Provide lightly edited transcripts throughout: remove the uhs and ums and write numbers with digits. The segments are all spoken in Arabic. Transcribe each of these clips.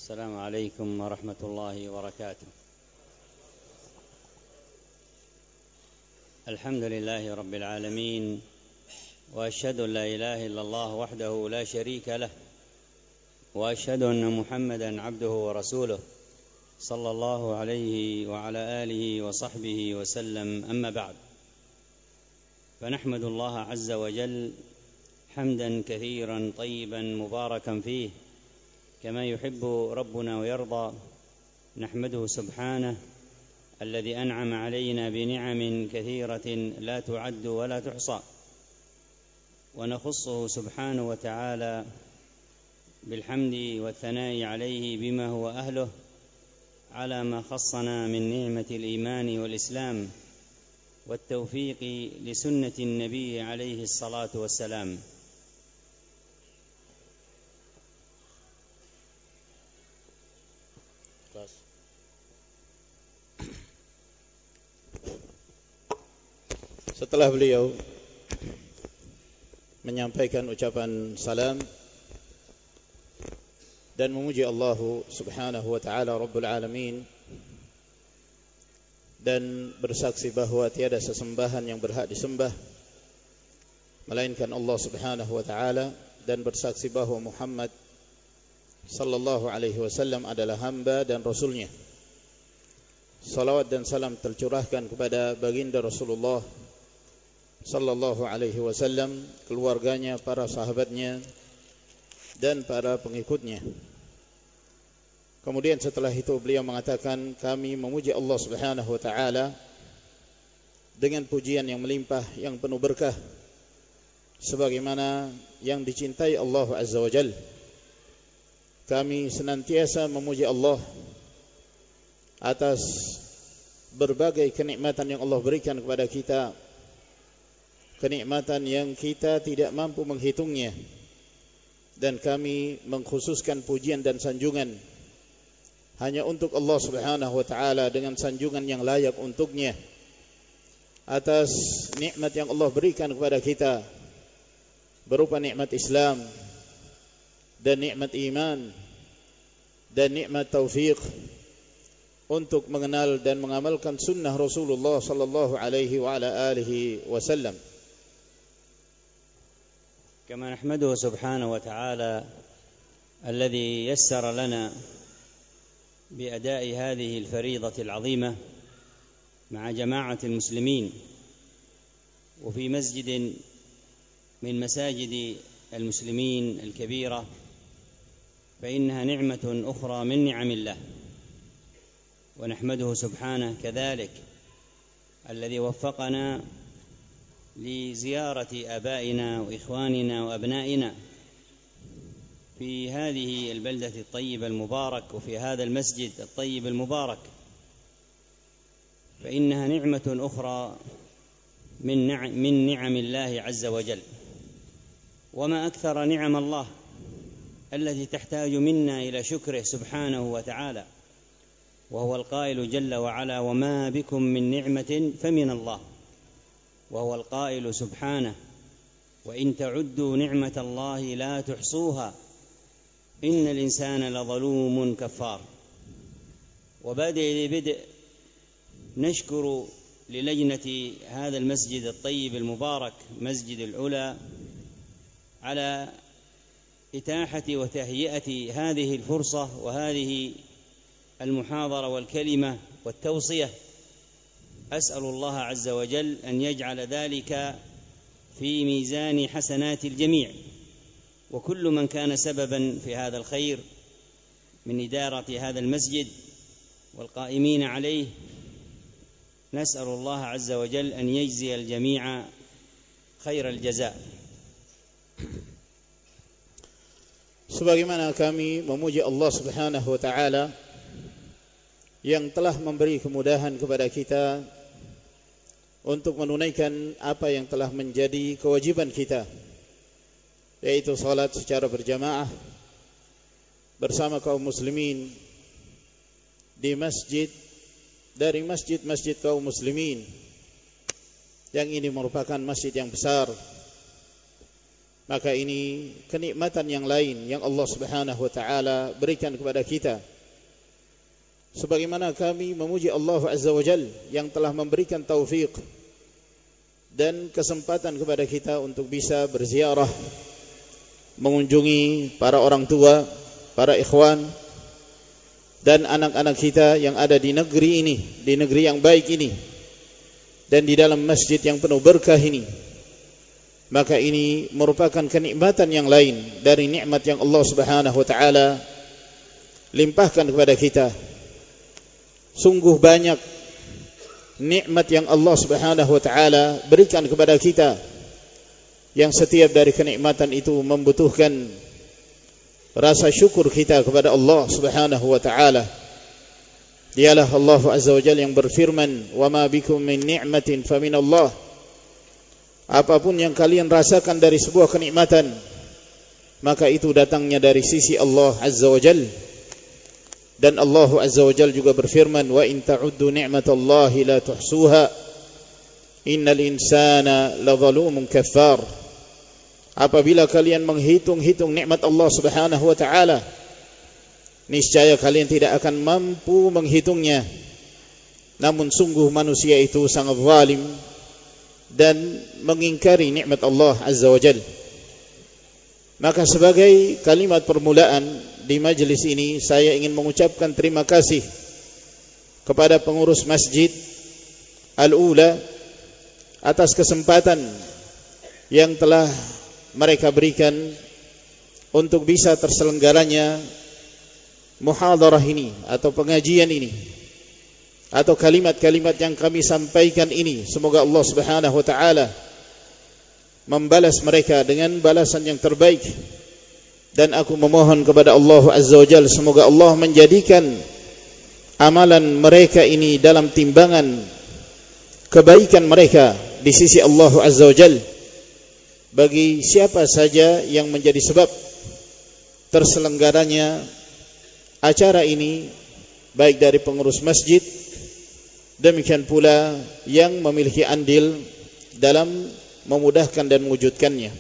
السلام عليكم ورحمة الله وبركاته. الحمد لله رب العالمين، وأشهد أن لا إله إلا الله وحده لا شريك له، وأشهد أن محمدًا عبده ورسوله صلى الله عليه وعلى آله وصحبه وسلم. أما بعد، فنحمد الله عز وجل حمدًا كثيرًا طيبًا مباركًا فيه كما يحب ربنا ويرضى. نحمده سبحانه الذي أنعم علينا بنعم كثيرة لا تعد ولا تحصى، ونخصه سبحانه وتعالى بالحمد والثناء عليه بما هو أهله على ما خصنا من نعمة الإيمان والإسلام والتوفيق لسنة النبي عليه الصلاة والسلام. Setelah beliau menyampaikan ucapan salam dan memuji Allah Subhanahu wa taala Rabbul Alamin, dan bersaksi bahwa tiada sesembahan yang berhak disembah melainkan Allah Subhanahu wa taala, dan bersaksi bahwa Muhammad sallallahu alaihi wasallam adalah hamba dan rasulnya. Salawat dan salam tercurahkan kepada baginda Rasulullah sallallahu alaihi wasallam, keluarganya, para sahabatnya, dan para pengikutnya. Kemudian setelah itu beliau mengatakan, kami memuji Allah Subhanahu wa taala dengan pujian yang melimpah, yang penuh berkah, sebagaimana yang dicintai Allah Azza wa Jalla. Kami senantiasa memuji Allah atas berbagai kenikmatan yang Allah berikan kepada kita, kenikmatan yang kita tidak mampu menghitungnya, dan kami mengkhususkan pujian dan sanjungan hanya untuk Allah Subhanahu wa taala dengan sanjungan yang layak untuknya atas nikmat yang Allah berikan kepada kita berupa nikmat Islam dan nikmat iman dan nikmat taufik untuk mengenal dan mengamalkan sunnah Rasulullah sallallahu alaihi wa ala alihi wasallam. كما نحمده سبحانه وتعالى الذي يسر لنا بأداء هذه الفريضة العظيمة مع جماعة المسلمين وفي مسجد من مساجد المسلمين الكبيرة، فإنها نعمة أخرى من نعم الله، ونحمده سبحانه كذلك الذي وفقنا لزيارة آبائنا وإخواننا وأبنائنا في هذه البلدة الطيبة المبارك وفي هذا المسجد الطيب المبارك، فإنها نعمة أخرى من نعم الله عز وجل. وما أكثر نعم الله التي تحتاج منا إلى شكره سبحانه وتعالى، وهو القائل جل وعلا: وما بكم من نعمة فمن الله. وهو القائل سبحانه: وإن تعدوا نعمة الله لا تحصوها إن الإنسان لظلوم كفار. وبدء نشكر للجنة هذا المسجد الطيب المبارك مسجد العلا على إتاحة وتهيئة هذه الفرصة وهذه المحاضرة والكلمة والتوصية. أسأل الله عز وجل أن يجعل ذلك في ميزان حسنات الجميع، وكل من كان سببا في هذا الخير من إدارة هذا المسجد والقائمين عليه. نسأل الله عز وجل أن يجزي الجميع خير الجزاء. Sebagaimana kami memuji Allah Subhanahu wa taala yang telah memberi kemudahan kepada kita untuk menunaikan apa yang telah menjadi kewajiban kita, yaitu salat secara berjamaah bersama kaum muslimin di masjid dari masjid-masjid kaum muslimin, yang ini merupakan masjid yang besar Maka ini kenikmatan yang lain yang Allah Subhanahu wa taala berikan kepada kita. Sebagaimana kami memuji Allah Azza wa Jalla yang telah memberikan taufik dan kesempatan kepada kita untuk bisa berziarah, mengunjungi para orang tua, para ikhwan dan anak-anak kita yang ada di negeri ini, di negeri yang baik ini, dan di dalam masjid yang penuh berkah ini. Maka ini merupakan kenikmatan yang lain dari nikmat yang Allah Subhanahu wa taala limpahkan kepada kita. Sungguh banyak nikmat yang Allah Subhanahu wa taala berikan kepada kita, yang setiap dari kenikmatan itu membutuhkan rasa syukur kita kepada Allah Subhanahu wa taala. Dialah Allah Azza wa Jalla yang berfirman, "Wa ma bikum min ni'matin fa min Allah." Apapun yang kalian rasakan dari sebuah kenikmatan, maka itu datangnya dari sisi Allah Azza wa Jalla. Dan Allah Azza wa Jalla juga berfirman, "Wa in ta'uddu ni'matallahi la tuhsuha. Innal insana ladzalumun kaffar." Apabila kalian menghitung-hitung nikmat Allah Subhanahu wa taala, niscaya kalian tidak akan mampu menghitungnya. Namun sungguh manusia itu sangat zalim dan mengingkari nikmat Allah Azza wa Jalla. Maka sebagai kalimat permulaan di majlis ini, saya ingin mengucapkan terima kasih kepada pengurus Masjid Al-Ula atas kesempatan yang telah mereka berikan untuk bisa terselenggaranya muhadarah ini atau pengajian ini, atau kalimat-kalimat yang kami sampaikan ini. Semoga Allah Subhanahu wa taala membalas mereka dengan balasan yang terbaik. Dan aku memohon kepada Allah Azza wa Jalla, semoga Allah menjadikan amalan mereka ini dalam timbangan kebaikan mereka di sisi Allah Azza wa Jalla, bagi siapa saja yang menjadi sebab terselenggaranya acara ini, baik dari pengurus masjid, demikian pula yang memiliki andil dalam memudahkan dan mewujudkannya.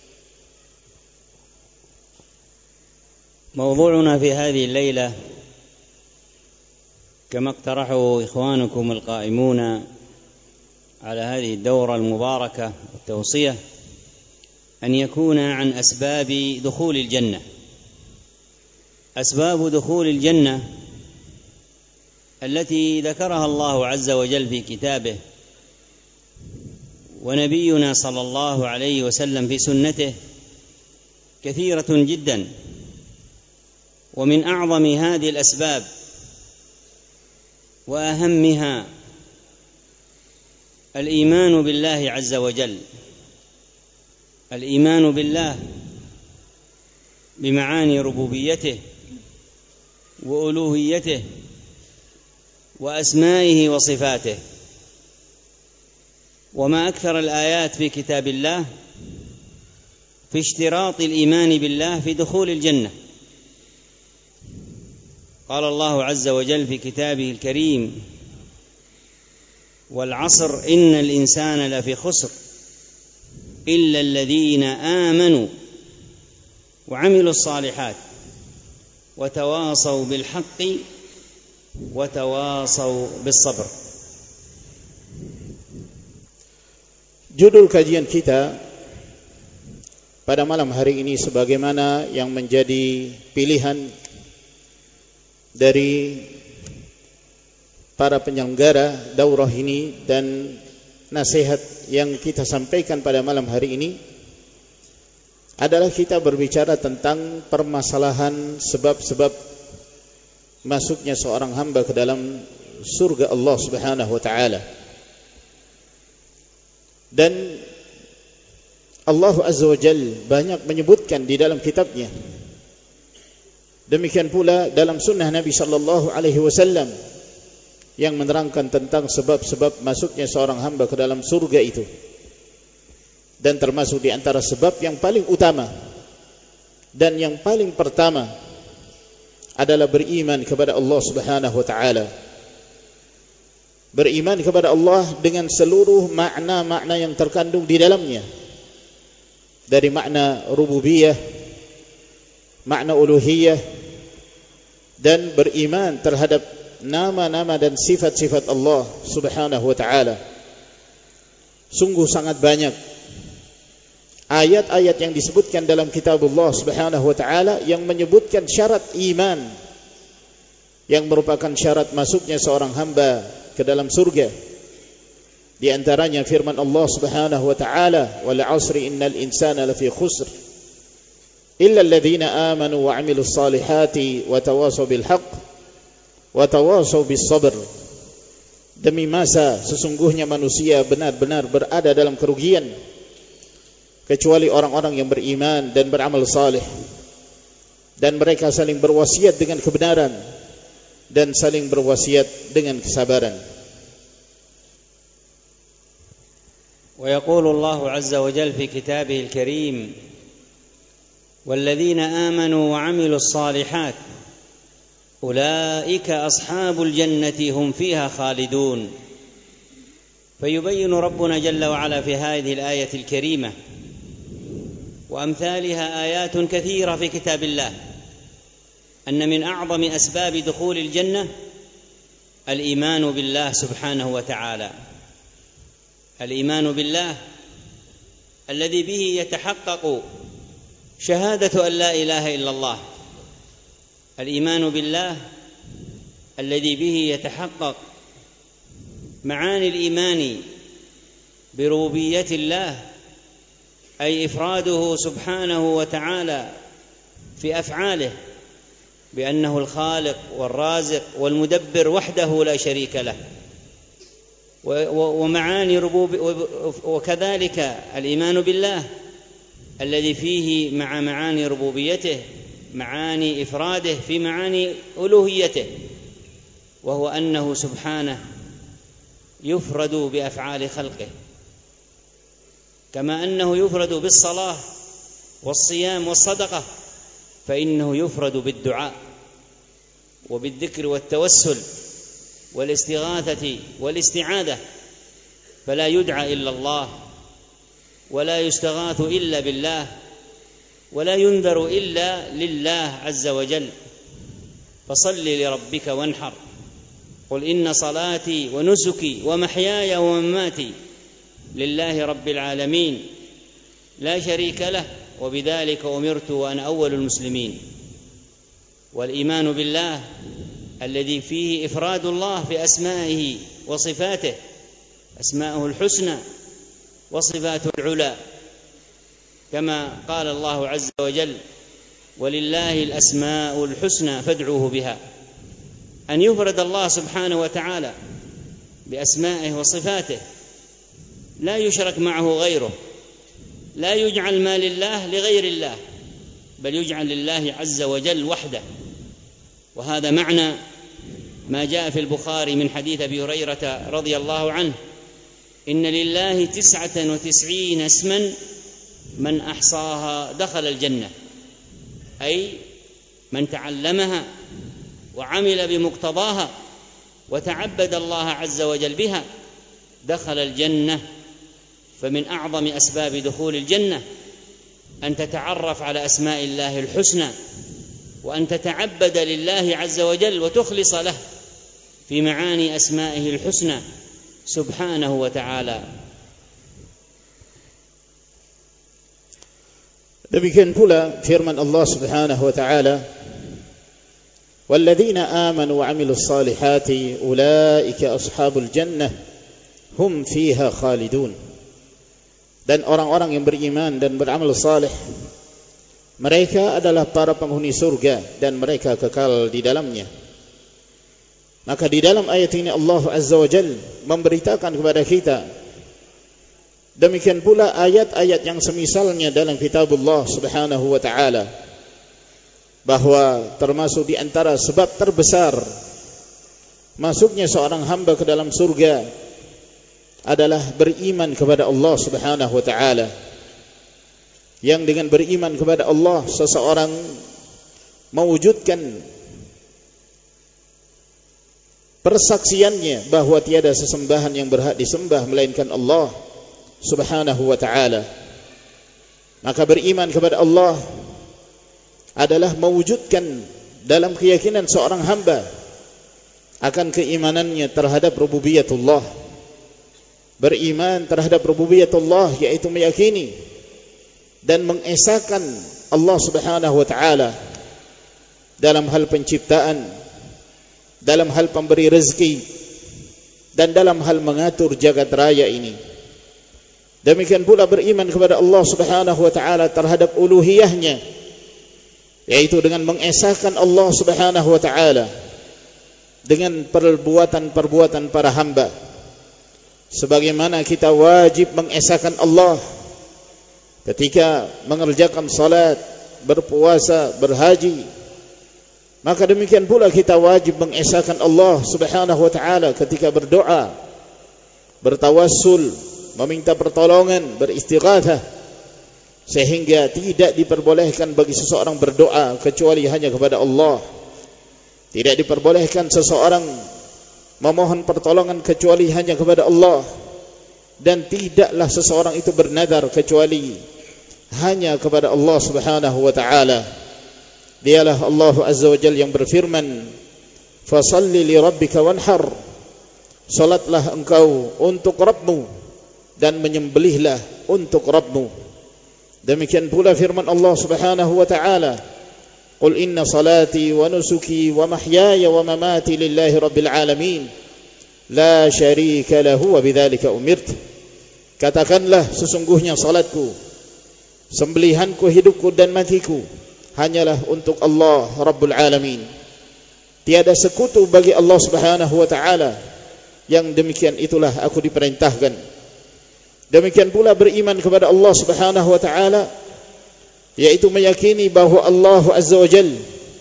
موضوعنا في هذه الليلة كما اقترحه إخوانكم القائمون على هذه الدورة المباركة والتوصية أن يكون عن أسباب دخول الجنة. أسباب دخول الجنة التي ذكرها الله عز وجل في كتابه، ونبينا صلى الله عليه وسلم في سنته، كثيرة جدا. ومن أعظم هذه الأسباب وأهمها الإيمان بالله عز وجل، الإيمان بالله بمعاني ربوبيته وألوهيته وأسمائه وصفاته. وما أكثر الآيات في كتاب الله في اشتراط الإيمان بالله في دخول الجنة. قال الله عز وجل في كتابه الكريم: والعصر إن الإنسان لفي خسر إلا الذين آمنوا وعملوا الصالحات وتواصوا بالحق وتواصوا بالصبر. Judul kajian kita pada malam hari ini, sebagaimana yang menjadi pilihan dari para penyelenggara daurah ini dan nasihat yang kita sampaikan pada malam hari ini, adalah kita berbicara tentang permasalahan sebab-sebab masuknya seorang hamba ke dalam surga Allah Subhanahu wa taala. Dan Allah Azza wa Jalla banyak menyebutkan di dalam kitabnya, demikian pula dalam sunnah Nabi sallallahu alaihi wasallam yang menerangkan tentang sebab-sebab masuknya seorang hamba ke dalam surga itu. Dan termasuk di antara sebab yang paling utama dan yang paling pertama adalah beriman kepada Allah Subhanahu wa taala. Beriman kepada Allah dengan seluruh makna-makna yang terkandung di dalamnya. dari makna rububiyah, makna uluhiyah, dan beriman terhadap nama-nama dan sifat-sifat Allah Subhanahu wa ta'ala. Sungguh sangat banyak ayat-ayat yang disebutkan dalam kitab Allah Subhanahu wa ta'ala yang menyebutkan syarat iman yang merupakan syarat masuknya seorang hamba ke dalam surga. Di antaranya firman Allah Subhanahu wa ta'ala, wal 'asri innal insana lafi khusr illa alladhina amanu wa 'amilus salihati wa tawasaw bil haqq wa tawasaw bis sabr. Demi masa sesungguhnya manusia benar-benar berada dalam kerugian kecuali orang-orang yang beriman dan beramal saleh, dan mereka saling berwasiat dengan kebenaran dan saling berwasiat dengan kesabaran. ويقول الله عز وجل في كتابه الكريم والذين آمنوا وعملوا الصالحات أولئك أصحاب الجنة هم فيها خالدون. فيبين ربنا جل وعلا في هذه الآية الكريمة وأمثالها آيات كثيرة في كتاب الله أن من أعظم أسباب دخول الجنة الإيمان بالله سبحانه وتعالى، الإيمان بالله الذي به يتحقق شهادة أن لا إله إلا الله، الإيمان بالله الذي به يتحقق معاني الإيمان بربوبية الله، أي إفراده سبحانه وتعالى في أفعاله بأنه الخالق والرازق والمدبر وحده لا شريك له، ومعاني وكذلك الإيمان بالله الذي فيه مع معاني ربوبيته معاني إفراده في معاني ألوهيته، وهو أنه سبحانه يفرد بأفعال خلقه، كما أنه يفرد بالصلاة والصيام والصدقة، فإنه يفرد بالدعاء وبالذكر والتوسل والاستغاثة والاستعاذة، فلا يدعى إلا الله ولا يستغاث إلا بالله ولا ينذر إلا لله عز وجل. فصل لربك وانحر، قل إن صلاتي ونسكي ومحياي ومماتي لله رب العالمين لا شريك له وبذلك أمرت وأنا أول المسلمين. والإيمان بالله الذي فيه إفراد الله في أسمائه وصفاته، أسماءه الحسنى وصفاته العلى، كما قال الله عز وجل ولله الأسماء الحسنى فادعوه بها. أن يفرد الله سبحانه وتعالى بأسمائه وصفاته، لا يشرك معه غيره، لا يجعل ما لله لغير الله، بل يجعل لله عز وجل وحده. وهذا معنى ما جاء في البخاري من حديث أبي هريرة رضي الله عنه إن لله 99 اسما من أحصاها دخل الجنة، أي من تعلمها وعمل بمقتضاها وتعبد الله عز وجل بها دخل الجنة. فمن أعظم أسباب دخول الجنة أن تتعرف على أسماء الله الحسنى، وأن تتعبد لله عز وجل وتخلص له في معاني أسمائه الحسنى سبحانه وتعالى. Demikian pula firman Allah Subhanahu wa ta'ala, walladzina amanu wa 'amilus salihati ulaika ashabul jannah hum fiha khalidun. Dan orang-orang yang beriman dan beramal saleh, mereka adalah para penghuni surga dan mereka kekal di dalamnya. Maka di dalam ayat ini Allah Azza wa Jalla memberitakan kepada kita, demikian pula ayat-ayat yang semisalnya dalam kitabullah Subhanahu wa ta'ala, bahwa termasuk di antara sebab terbesar masuknya seorang hamba ke dalam surga adalah beriman kepada Allah Subhanahu wa ta'ala. Yang dengan beriman kepada Allah seseorang mewujudkan persaksiannya bahwa tiada sesembahan yang berhak disembah melainkan Allah Subhanahu wa ta'ala. Maka beriman kepada Allah adalah mewujudkan dalam keyakinan seorang hamba akan keimanannya terhadap rububiyatullah. Beriman terhadap rububiyatullah yaitu meyakini dan mengesahkan Allah Subhanahu wa taala dalam hal penciptaan, dalam hal pemberi rezeki, dan dalam hal mengatur jagat raya ini. Demikian pula beriman kepada Allah Subhanahu wa taala terhadap uluhiyahnya, yaitu dengan mengesahkan Allah Subhanahu wa taala dengan perbuatan-perbuatan para hamba. Sebagaimana kita wajib mengesahkan Allah ketika mengerjakan salat, berpuasa, berhaji, maka demikian pula kita wajib mengesahkan Allah Subhanahu wa taala ketika berdoa, bertawassul, meminta pertolongan, beristighatsah, sehingga tidak diperbolehkan bagi seseorang berdoa kecuali hanya kepada Allah. Tidak diperbolehkan seseorang memohon pertolongan kecuali hanya kepada Allah, dan tidaklah seseorang itu bernadar kecuali hanya kepada Allah Subhanahu wa taala. Dialah Allah Azza wa Jalla yang berfirman, "Fasalli li rabbika wanhar." Salatlah engkau untuk Rabbmu dan menyembelihlah untuk Rabbmu. Demikian pula firman Allah Subhanahu wa taala, "Qul inna salati wa nusuki wa mahyaya wa mamati lillahi rabbil alamin, la syarika lahu wa bidzalika umirtu." Katakanlah, sesungguhnya salatku, sembelihanku, hidupku dan matiku hanyalah untuk Allah Rabbul Alamin. Tiada sekutu bagi Allah Subhanahu wa taala. Yang demikian itulah aku diperintahkan. Demikian pula beriman kepada Allah Subhanahu wa taala, yaitu meyakini bahwa Allah Azza wa Jalla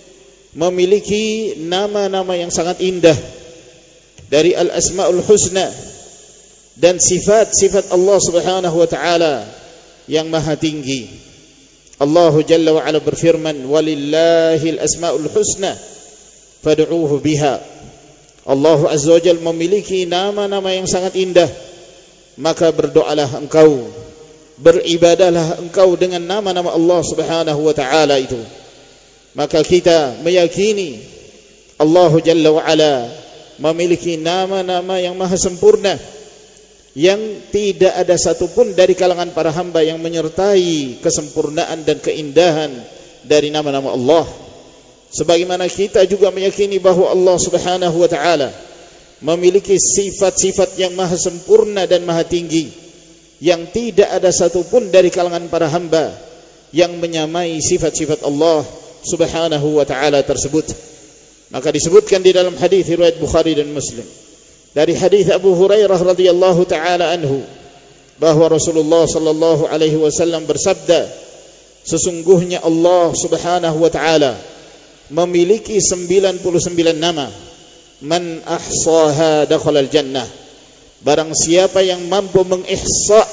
memiliki nama-nama yang sangat indah dari Al-Asmaul Husna dan sifat-sifat Allah Subhanahu wa taala yang maha tinggi. Allah Jalla wa Ala berfirman, "Walillahil asmaul husna fad'uuhu biha." Allah Azza wa Jalla memiliki nama-nama yang sangat indah, maka berdoalah engkau, beribadahlah engkau dengan nama-nama Allah Subhanahu wa taala itu. Maka kita meyakini Allah Jalla wa Ala memiliki nama-nama yang maha sempurna, yang tidak ada satupun dari kalangan para hamba yang menyertai kesempurnaan dan keindahan dari nama-nama Allah. Sebagaimana kita juga meyakini bahwa Allah Subhanahu wa taala memiliki sifat-sifat yang maha sempurna dan maha tinggi, yang tidak ada satupun dari kalangan para hamba yang menyamai sifat-sifat Allah Subhanahu wa taala tersebut. Maka disebutkan di dalam hadis riwayat Bukhari dan Muslim dari hadis Abu Hurairah radhiyallahu taala anhu, bahwa Rasulullah sallallahu alaihi wasallam bersabda, sesungguhnya Allah Subhanahu wa taala memiliki 99 nama, man ahsaha dakhalal jannah. Barang siapa yang mampu mengihsa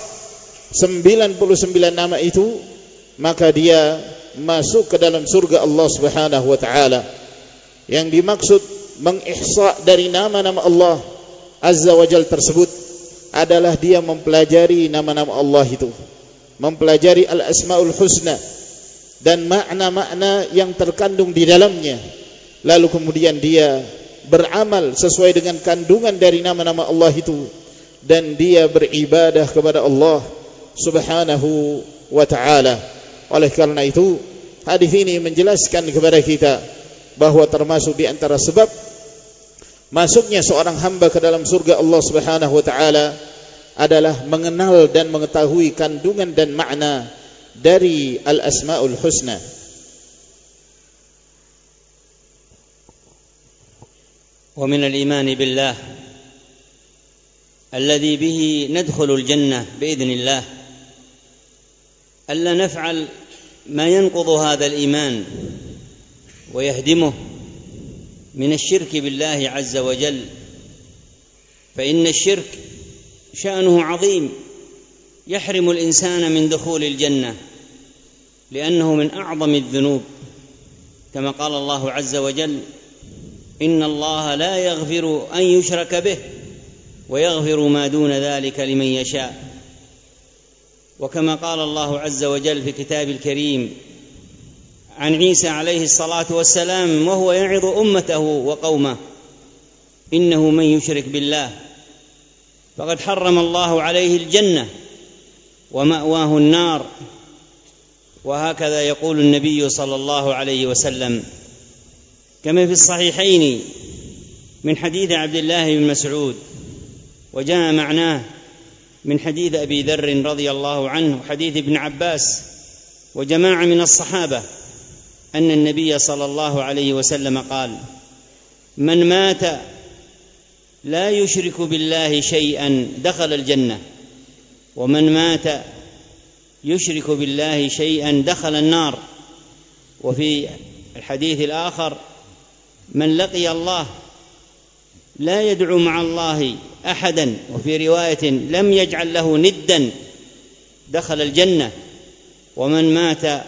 99 nama itu, maka dia masuk ke dalam surga Allah Subhanahu wa taala. Yang dimaksud mengihsa dari nama-nama Allah Azza wa Jalla tersebut adalah dia mempelajari nama-nama Allah itu, mempelajari Al-Asmaul Husna dan makna-makna yang terkandung di dalamnya, lalu kemudian dia beramal sesuai dengan kandungan dari nama-nama Allah itu, dan dia beribadah kepada Allah Subhanahu wa ta'ala. Oleh karena itu, hadis ini menjelaskan kepada kita bahwa termasuk di antara sebab masuknya seorang hamba ke dalam surga Allah Subhanahu wa ta'ala adalah mengenal dan mengetahui kandungan dan makna dari Al-Asmaul Husna. ومن الإيمان بالله الذي به ندخل الجنة بإذن الله ألا نفعل ما ينقض هذا الإيمان ويهدمه من الشرك بالله عز وجل، فإن الشرك شأنه عظيم يحرم الإنسان من دخول الجنة، لأنه من أعظم الذنوب، كما قال الله عز وجل: إن الله لا يغفر أن يشرك به ويغفر ما دون ذلك لمن يشاء. وكما قال الله عز وجل في كتاب الكريم عن عيسى عليه الصلاة والسلام وهو يعظ أمته وقومه: إنه من يشرك بالله فقد حرم الله عليه الجنة ومأواه النار. وهكذا يقول النبي صلى الله عليه وسلم، كما في الصحيحين من حديث عبد الله بن مسعود، وجاء معناه من حديث أبي ذر رضي الله عنه وحديث ابن عباس وجماعة من الصحابة أن النبي صلى الله عليه وسلم قال: من مات لا يشرك بالله شيئا دخل الجنة، ومن مات يشرك بالله شيئا دخل النار. وفي الحديث الآخر: من لقي الله لا يدعو مع الله أحدا، وفي رواية: لم يجعل له ندا دخل الجنة. ومن مات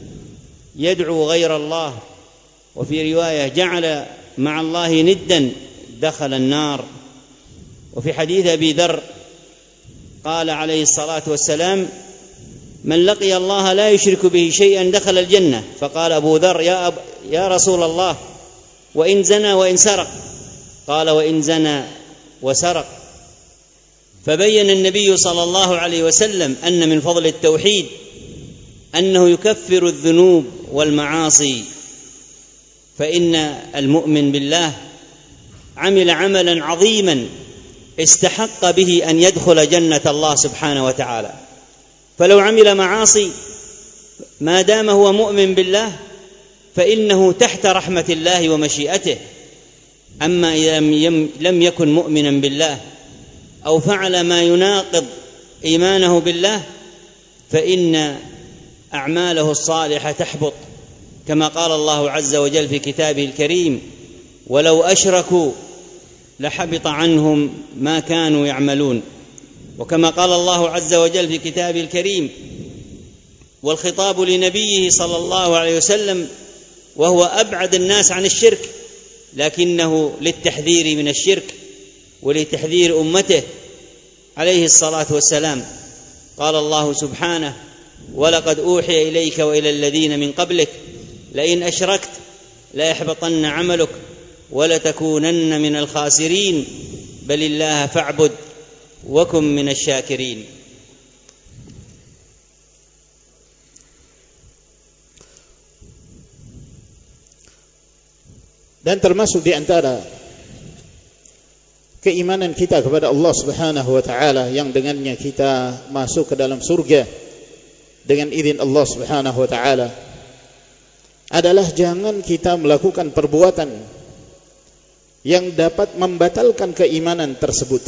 يدعو غير الله، وفي رواية: جعل مع الله ندا دخل النار. وفي حديث أبي ذر قال عليه الصلاة والسلام: من لقي الله لا يشرك به شيئا دخل الجنة. فقال أبو ذر: يا رسول الله، وإن زنى وإن سرق؟ قال: وإن زنى وسرق. فبين النبي صلى الله عليه وسلم أن من فضل التوحيد أنه يكفر الذنوب والمعاصي، فإن المؤمن بالله عمل عملا عظيما استحق به أن يدخل جنة الله سبحانه وتعالى. فلو عمل معاصي ما دام هو مؤمن بالله فإنه تحت رحمة الله ومشيئته. أما إذا لم يكن مؤمنا بالله أو فعل ما يناقض إيمانه بالله فإن أعماله الصالحة تحبط، كما قال الله عز وجل في كتابه الكريم: ولو أشركوا لحبط عنهم ما كانوا يعملون. وكما قال الله عز وجل في كتابه الكريم، والخطاب لنبيه صلى الله عليه وسلم وهو أبعد الناس عن الشرك، لكنه للتحذير من الشرك ولتحذير أمته عليه الصلاة والسلام. قال الله سبحانه: ولقد أوحي إليك وإلى الذين من قبلك لئن أشركت ليحبطن عملك ولتكونن من الخاسرين بل الله فاعبد وكن من الشاكرين. Dan termasuk di antara keimanan kita kepada Allah Subhanahu wa taala yang dengannya kita masuk ke dalam surga dengan izin Allah Subhanahu wa taala adalah jangan kita melakukan perbuatan yang dapat membatalkan keimanan tersebut,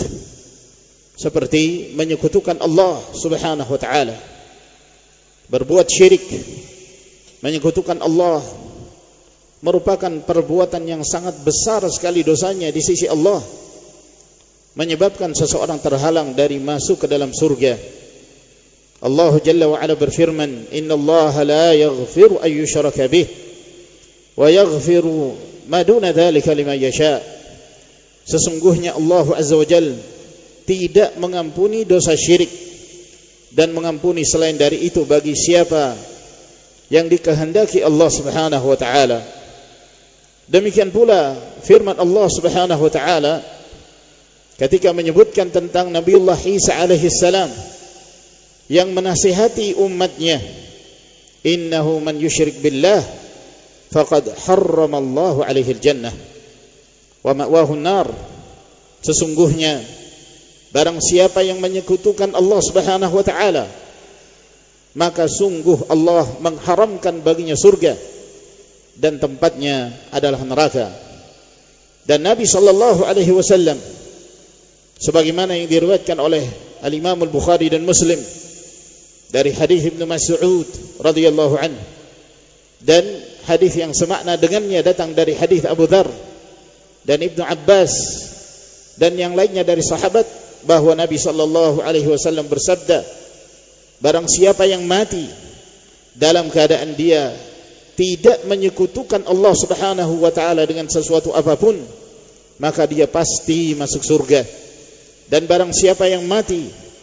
seperti menyekutukan Allah Subhanahu wa taala, berbuat syirik. Menyekutukan Allah merupakan perbuatan yang sangat besar sekali dosanya di sisi Allah, menyebabkan seseorang terhalang dari masuk ke dalam surga. Allah Jalla wa Ala berfirman: "Innallaha la yaghfiru an yushraka bih wa yaghfiru ma duna dzalika liman yasha." Sesungguhnya Allah Azza wa Jalla tidak mengampuni dosa syirik dan mengampuni selain dari itu bagi siapa yang dikehendaki Allah Subhanahu wa taala. Demikian pula firman Allah Subhanahu wa taala ketika menyebutkan tentang Nabiullah Isa alaihi salam yang menasihati umatnya, "Innahu man yusyrik billah faqad harramallahu alaihi al-jannah wa ma'wahu an-nar." Sesungguhnya barang siapa yang menyekutukan Allah Subhanahu wa taala, maka sungguh Allah mengharamkan baginya surga dan tempatnya adalah neraka. Dan Nabi sallallahu alaihi wasallam sebagaimana yang diriwayatkan oleh Al-Imam Al-Bukhari dan Muslim dari hadis Ibnu Mas'ud radhiyallahu anhu, dan hadis yang semakna dengannya datang dari hadis Abu Dzar dan Ibnu Abbas dan yang lainnya dari sahabat, bahwa Nabi sallallahu alaihi wasallam bersabda, barang siapa yang mati dalam keadaan dia tidak menyekutukan Allah Subhanahu wa taala dengan sesuatu apapun, maka dia pasti masuk surga. Dan barang siapa yang mati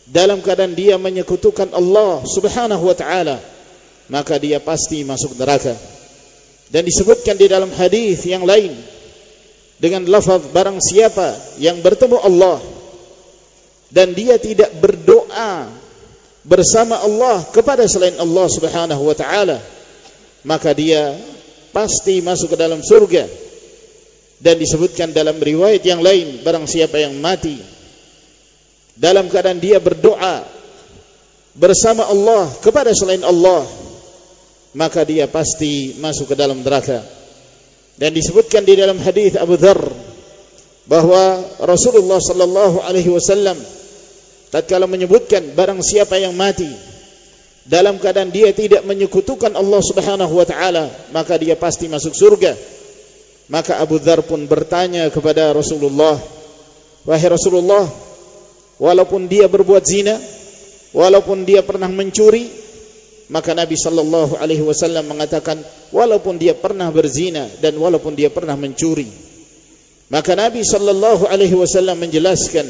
dalam keadaan dia menyekutukan Allah subhanahu wa ta'ala, maka dia pasti masuk neraka. Dan disebutkan di dalam hadis yang lain dengan lafaz, barang siapa yang bertemu Allah dan dia tidak berdoa bersama Allah kepada selain Allah subhanahu wa ta'ala, maka dia pasti masuk ke dalam surga. Dan disebutkan dalam riwayat yang lain, barang siapa yang mati dalam keadaan dia berdoa bersama Allah kepada selain Allah, maka dia pasti masuk ke dalam neraka. Dan disebutkan di dalam hadis Abu Dzar bahwa Rasulullah sallallahu alaihi wasallam tatkala menyebutkan barang siapa yang mati dalam keadaan dia tidak menyekutukan Allah subhanahu wa ta'ala, maka dia pasti masuk surga. Maka Abu Dzar pun bertanya kepada Rasulullah, wahai Rasulullah, walaupun dia berbuat zina, walaupun dia pernah mencuri, maka Nabi sallallahu alaihi wasallam mengatakan walaupun dia pernah berzina dan walaupun dia pernah mencuri. Maka Nabi sallallahu alaihi wasallam menjelaskan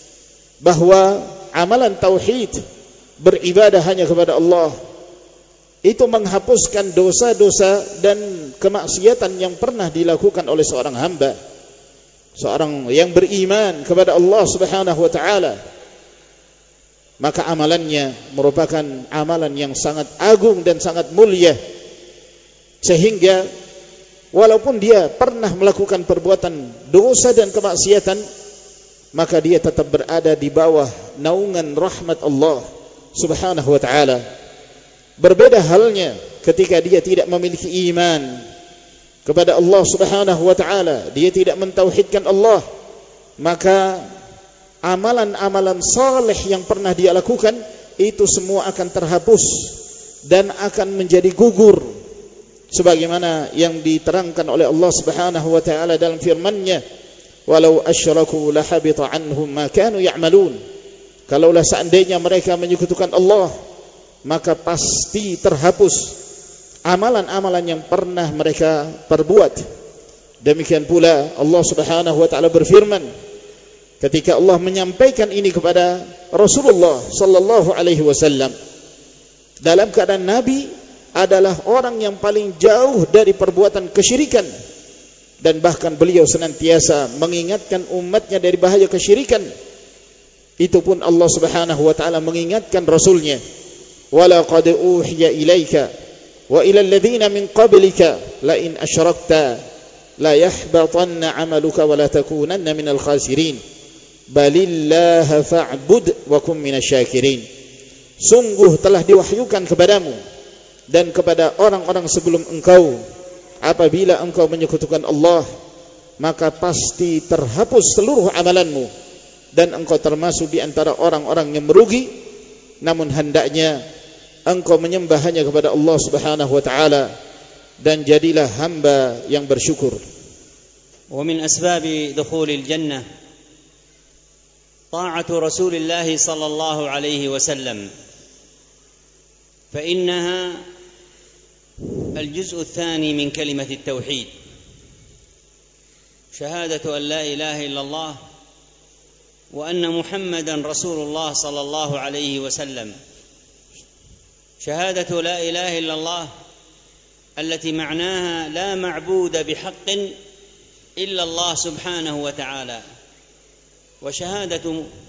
bahwa amalan tauhid, beribadah hanya kepada Allah, itu menghapuskan dosa-dosa dan kemaksiatan yang pernah dilakukan oleh seorang hamba, seorang yang beriman kepada Allah subhanahu wa ta'ala. Maka amalannya merupakan amalan yang sangat agung dan sangat mulia, sehingga walaupun dia pernah melakukan perbuatan dosa dan kemaksiatan, maka dia tetap berada di bawah naungan rahmat Allah subhanahu wa ta'ala. Berbeda halnya ketika dia tidak memiliki iman kepada Allah subhanahu wa ta'ala, dia tidak mentauhidkan Allah, maka amalan-amalan saleh yang pernah dia lakukan itu semua akan terhapus dan akan menjadi gugur, sebagaimana yang diterangkan oleh Allah subhanahu wa ta'ala dalam firman-Nya, walau asyraku lahabita anhum ma kanu ya'malun. Kalaulah seandainya mereka menyekutukan Allah, maka pasti terhapus amalan-amalan yang pernah mereka perbuat. Demikian pula Allah subhanahu wa ta'ala berfirman ketika Allah menyampaikan ini kepada Rasulullah sallallahu alaihi wasallam, dalam keadaan Nabi adalah orang yang paling jauh dari perbuatan kesyirikan, dan bahkan beliau senantiasa mengingatkan umatnya dari bahaya kesyirikan. Itu pun Allah subhanahu wa ta'ala mengingatkan Rasulnya, walaqad uhiya ilaika wa ila alladhina min qablika la in asyrakta la yahbatanna amaluka wa la takunanna minal khasirin balillaha fa'bud wa kum minasyakirin. Sungguh telah diwahyukan kepadamu dan kepada orang-orang sebelum engkau, apabila engkau menyekutukan Allah, maka pasti terhapus seluruh amalanmu dan engkau termasuk di antara orang-orang yang merugi. Namun hendaknya engkau menyembah hanya kepada Allah subhanahu wa ta'ala dan jadilah hamba yang bersyukur. Wa min asbabi dukhulil jannah ta'atu Rasulillah sallallahu alaihi wasallam, fa innaha الجزء الثاني من كلمة التوحيد، شهادة أن لا إله إلا الله وأن محمدا رسول الله صلى الله عليه وسلم. شهادة لا إله إلا الله التي معناها لا معبود بحق إلا الله سبحانه وتعالى، وشهادة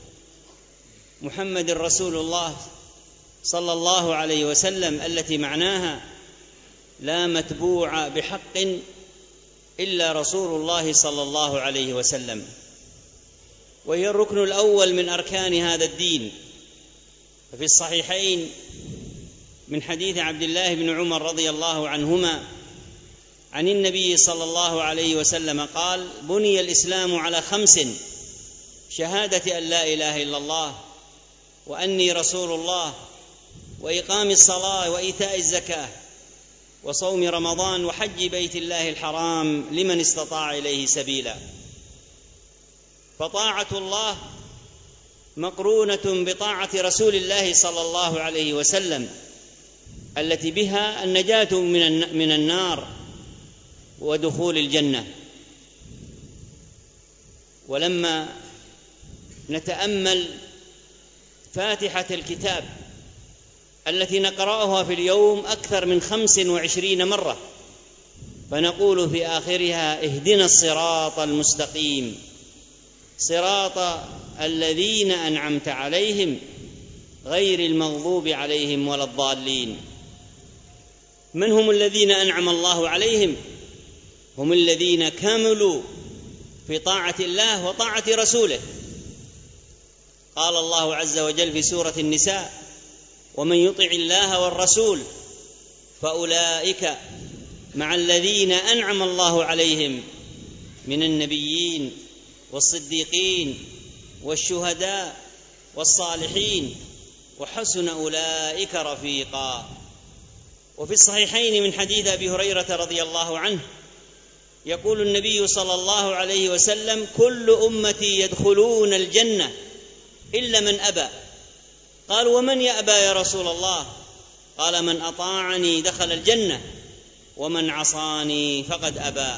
محمد رسول الله صلى الله عليه وسلم التي معناها لا متبوع بحق إلا رسول الله صلى الله عليه وسلم، وهي الركن الأول من أركان هذا الدين. ففي الصحيحين من حديث عبد الله بن عمر رضي الله عنهما عن النبي صلى الله عليه وسلم قال: بني الإسلام على 5: شهادة أن لا إله إلا الله وأني رسول الله وإقام الصلاة وإيتاء الزكاة وصوم رمضان وحج بيت الله الحرام لمن استطاع إليه سبيلا. فطاعة الله مقرونة بطاعة رسول الله صلى الله عليه وسلم التي بها النجاة من النار ودخول الجنة. ولما نتأمل فاتحة الكتاب التي نقرأها في اليوم أكثر من 25 مرة، فنقول في آخرها: اهدنا الصراط المستقيم صراط الذين أنعمت عليهم غير المغضوب عليهم ولا الضالين. من هم الذين أنعم الله عليهم؟ هم الذين كملوا في طاعة الله وطاعة رسوله. قال الله عز وجل في سورة النساء: ومن يطع الله والرسول فأولئك مع الذين أنعم الله عليهم من النبيين والصديقين والشهداء والصالحين وحسن أولئك رفيقا. وفي الصحيحين من حديث أبي هريرة رضي الله عنه يقول النبي صلى الله عليه وسلم: كل أمتي يدخلون الجنة إلا من أبى. قالوا: ومن يأبى يا رسول الله؟ قال: من أطاعني دخل الجنة ومن عصاني فقد أبى.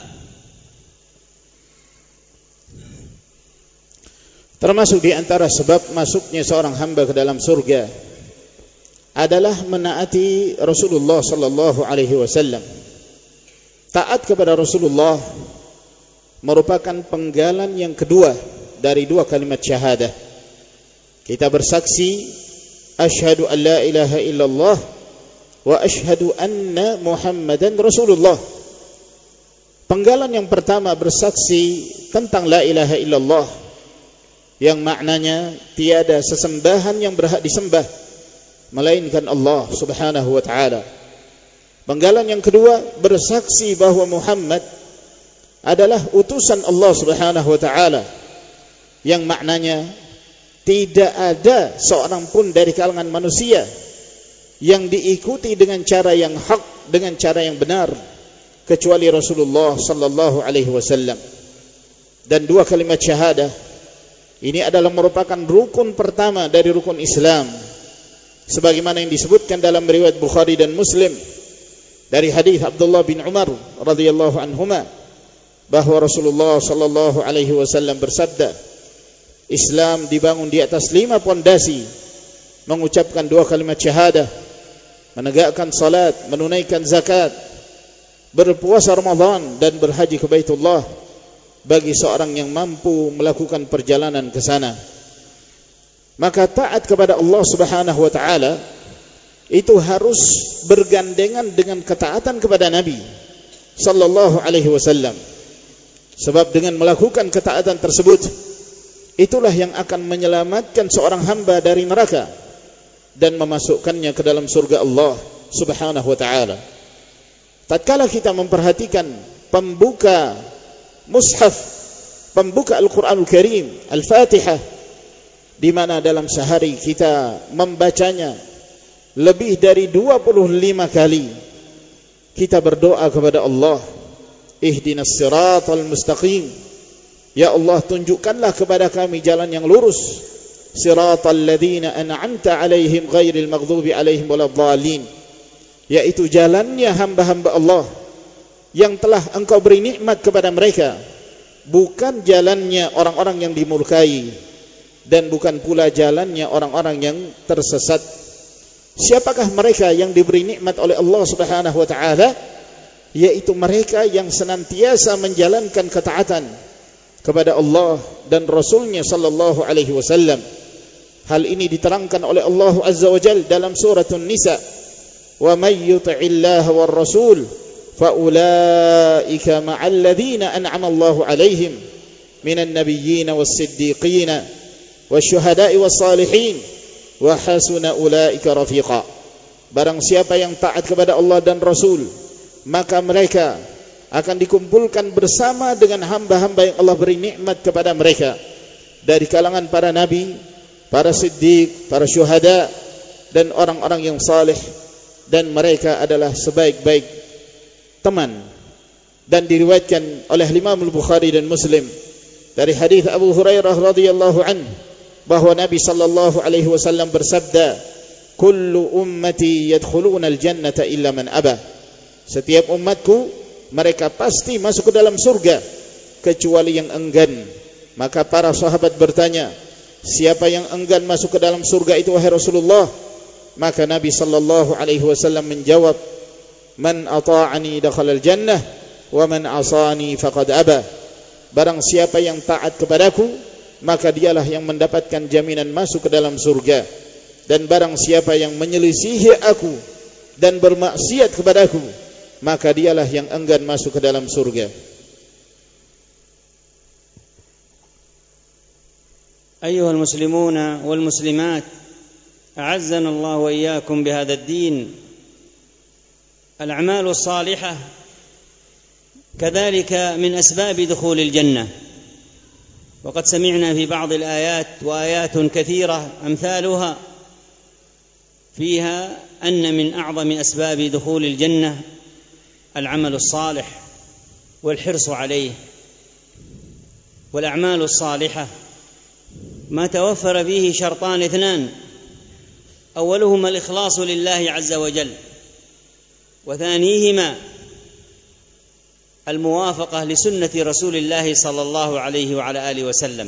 Termasuk di antara sebab masuknya seorang hamba ke dalam surga adalah menaati Rasulullah sallallahu alaihi wasallam. Taat kepada Rasulullah merupakan penggalan yang kedua dari dua kalimat syahadah. Kita bersaksi asyhadu an la ilaha illallah wa asyhadu anna Muhammadan Rasulullah. Penggalan yang pertama bersaksi tentang la ilaha illallah, yang maknanya tiada sesembahan yang berhak disembah melainkan Allah Subhanahu wa taala. Penggalan yang kedua bersaksi bahwa Muhammad adalah utusan Allah Subhanahu wa taala, yang maknanya tidak ada seorang pun dari kalangan manusia yang diikuti dengan cara yang hak, dengan cara yang benar, kecuali Rasulullah sallallahu alaihi wasallam. Dan dua kalimat syahadah ini adalah merupakan rukun pertama dari rukun Islam, sebagaimana yang disebutkan dalam riwayat Bukhari dan Muslim dari hadis Abdullah bin Umar radhiyallahu anhuma, bahwa Rasulullah sallallahu alaihi wasallam bersabda, Islam dibangun di atas 5 pondasi: mengucapkan dua kalimat syahadah, menegakkan salat, menunaikan zakat, berpuasa Ramadan, dan berhaji ke Baitullah bagi seorang yang mampu melakukan perjalanan ke sana. Maka taat kepada Allah Subhanahu wa taala itu harus bergandengan dengan ketaatan kepada Nabi sallallahu alaihi wasallam. Sebab dengan melakukan ketaatan tersebut, itulah yang akan menyelamatkan seorang hamba dari neraka dan memasukkannya ke dalam surga Allah Subhanahu wa taala. Tatkala kita memperhatikan pembuka mushaf, pembuka Al-Qur'anul Karim, Al-Fatihah, di mana dalam sehari kita membacanya lebih dari 25 kali, kita berdoa kepada Allah, ihdinas siratal mustaqim, ya Allah tunjukkanlah kepada kami jalan yang lurus, siratal ladzina an'amta alaihim ghairil maghdubi alaihim waladdallin, yaitu jalannya hamba-hamba Allah yang telah engkau beri nikmat kepada mereka, bukan jalannya orang-orang yang dimurkai, dan bukan pula jalannya orang-orang yang tersesat. Siapakah mereka yang diberi nikmat oleh Allah Subhanahu wa taala? Yaitu mereka yang senantiasa menjalankan ketaatan kepada Allah dan Rasulnya sallallahu alaihi wasallam. Hal ini diterangkan oleh Allah Azza wa Jalla dalam surah An-Nisa, wa may yuti'illaha war rasul faulaika ma'al ladzina an'ama Allahu alaihim minan nabiyyin was-siddiqin wasyuhada'i was-salihin wa hasuna ulaika rafiqa. Barang siapa yang taat kepada Allah dan Rasul, maka mereka akan dikumpulkan bersama dengan hamba-hamba yang Allah beri nikmat kepada mereka dari kalangan para nabi, para siddiq, para syuhada, dan orang-orang yang saleh, dan mereka adalah sebaik-baik teman. Dan diriwayatkan oleh Imam Al-Bukhari dan Muslim dari hadis Abu Hurairah radhiyallahu anhu bahwa Nabi sallallahu alaihi wasallam bersabda, kullu ummati yadkhuluna al-jannata illa man aba. Setiap umatku mereka pasti masuk ke dalam surga kecuali yang enggan. Maka para sahabat bertanya, siapa yang enggan masuk ke dalam surga itu wahai Rasulullah? Maka Nabi sallallahu alaihi wasallam menjawab, man ata'ani dakhalal jannah wa man asani faqad aba. Barang siapa yang taat kepadaku, maka dialah yang mendapatkan jaminan masuk ke dalam surga, dan barang siapa yang menyelisihi aku dan bermaksiat kepadaku, maka dialah yang enggan masuk ke dalam surga. أيها المسلمون والمسلمات، أعزنا الله وإياكم بهذا الدين. الأعمال الصالحة كذلك من أسباب دخول الجنة، وقد سمعنا في بعض الآيات وآيات كثيرة أمثالها فيها أن من أعظم أسباب دخول الجنة العمل الصالح والحرص عليه. والأعمال الصالحة ما توفر فيه شرطان اثنان، أولهما الإخلاص لله عز وجل، وثانيهما الموافقة لسنة رسول الله صلى الله عليه وعلى آله وسلم،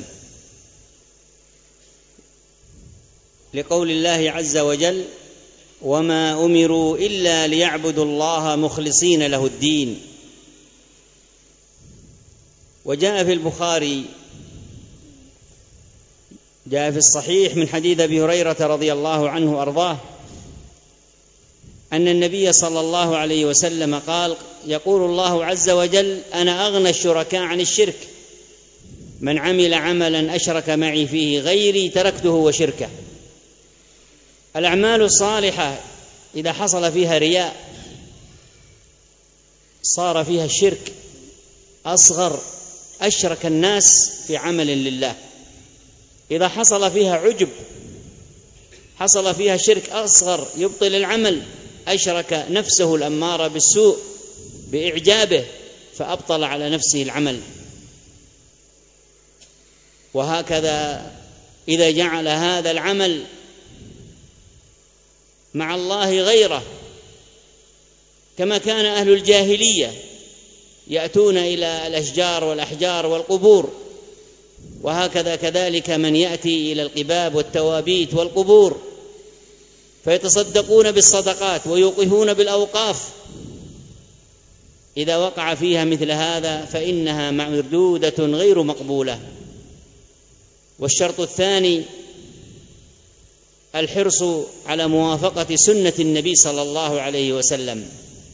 لقول الله عز وجل: وما أمروا إلا ليعبدوا الله مخلصين له الدين. وجاء في البخاري، جاء في الصحيح من حديث أبي هريرة رضي الله عنه وأرضاه أن النبي صلى الله عليه وسلم قال: يقول الله عز وجل: أنا أغنى الشركاء عن الشرك، من عمل عملا أشرك معي فيه غيري تركته وشركه. الأعمال الصالحة إذا حصل فيها رياء صار فيها الشرك أصغر، أشرك الناس في عمل لله. إذا حصل فيها عجب، حصل فيها شرك أصغر يبطل العمل، أشرك نفسه الأمارة بالسوء بإعجابه فأبطل على نفسه العمل. وهكذا إذا جعل هذا العمل مع الله غيره، كما كان أهل الجاهلية يأتون إلى الأشجار والأحجار والقبور، وهكذا كذلك من يأتي إلى القباب والتوابيت والقبور فيتصدقون بالصدقات ويوقفون بالأوقاف، إذا وقع فيها مثل هذا فإنها مردودة غير مقبولة. والشرط الثاني الحرص على موافقة سنة النبي صلى الله عليه وسلم،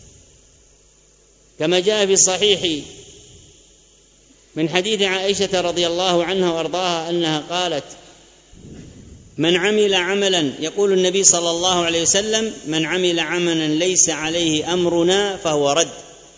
كما جاء في الصحيح من حديث عائشة رضي الله عنها وأرضاها أنها قالت: من عمل عملا، يقول النبي صلى الله عليه وسلم: من عمل عملا ليس عليه أمرنا فهو رد.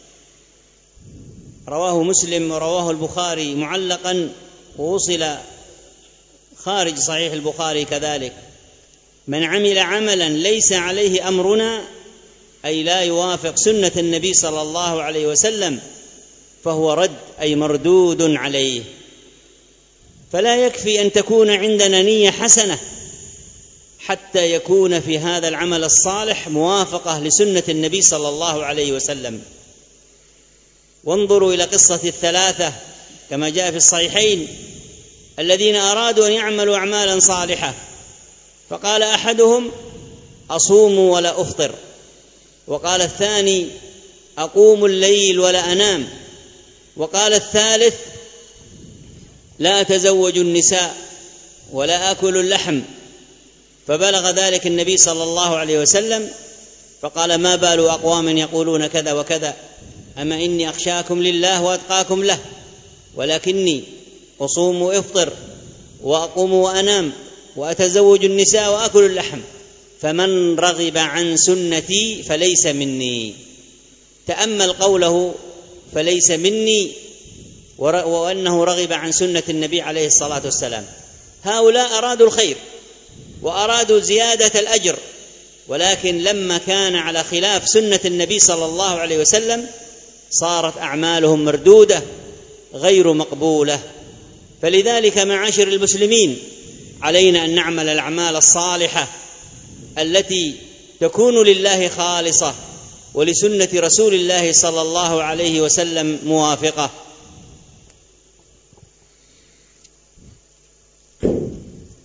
رواه مسلم ورواه البخاري معلقا، ووصل خارج صحيح البخاري كذلك: من عمل عملا ليس عليه أمرنا، أي لا يوافق سنة النبي صلى الله عليه وسلم، فهو رد، أي مردود عليه. فلا يكفي أن تكون عندنا نية حسنة حتى يكون في هذا العمل الصالح موافقة لسنة النبي صلى الله عليه وسلم. وانظروا إلى قصة الثلاثة كما جاء في الصحيحين الذين أرادوا أن يعملوا أعمالا صالحة، فقال أحدهم: أصوم ولا أفطر، وقال الثاني: أقوم الليل ولا أنام، وقال الثالث: لا أتزوج النساء ولا آكل اللحم. فبلغ ذلك النبي صلى الله عليه وسلم فقال: ما بال أقوام يقولون كذا وكذا، أما إني أخشاكم لله وأتقاكم له، ولكني أصوم وأفطر وأقوم وأنام وأتزوج النساء وأكل اللحم، فمن رغب عن سنتي فليس مني. تأمل قوله فليس مني، وأنه رغب عن سنة النبي عليه الصلاة والسلام. هؤلاء أرادوا الخير وأرادوا زيادة الأجر، ولكن لما كان على خلاف سنة النبي صلى الله عليه وسلم صارت أعمالهم مردودة غير مقبولة. فلذلك معاشر المسلمين علينا أن نعمل الأعمال الصالحة التي تكون لله خالصة ولسنة رسول الله صلى الله عليه وسلم موافقة.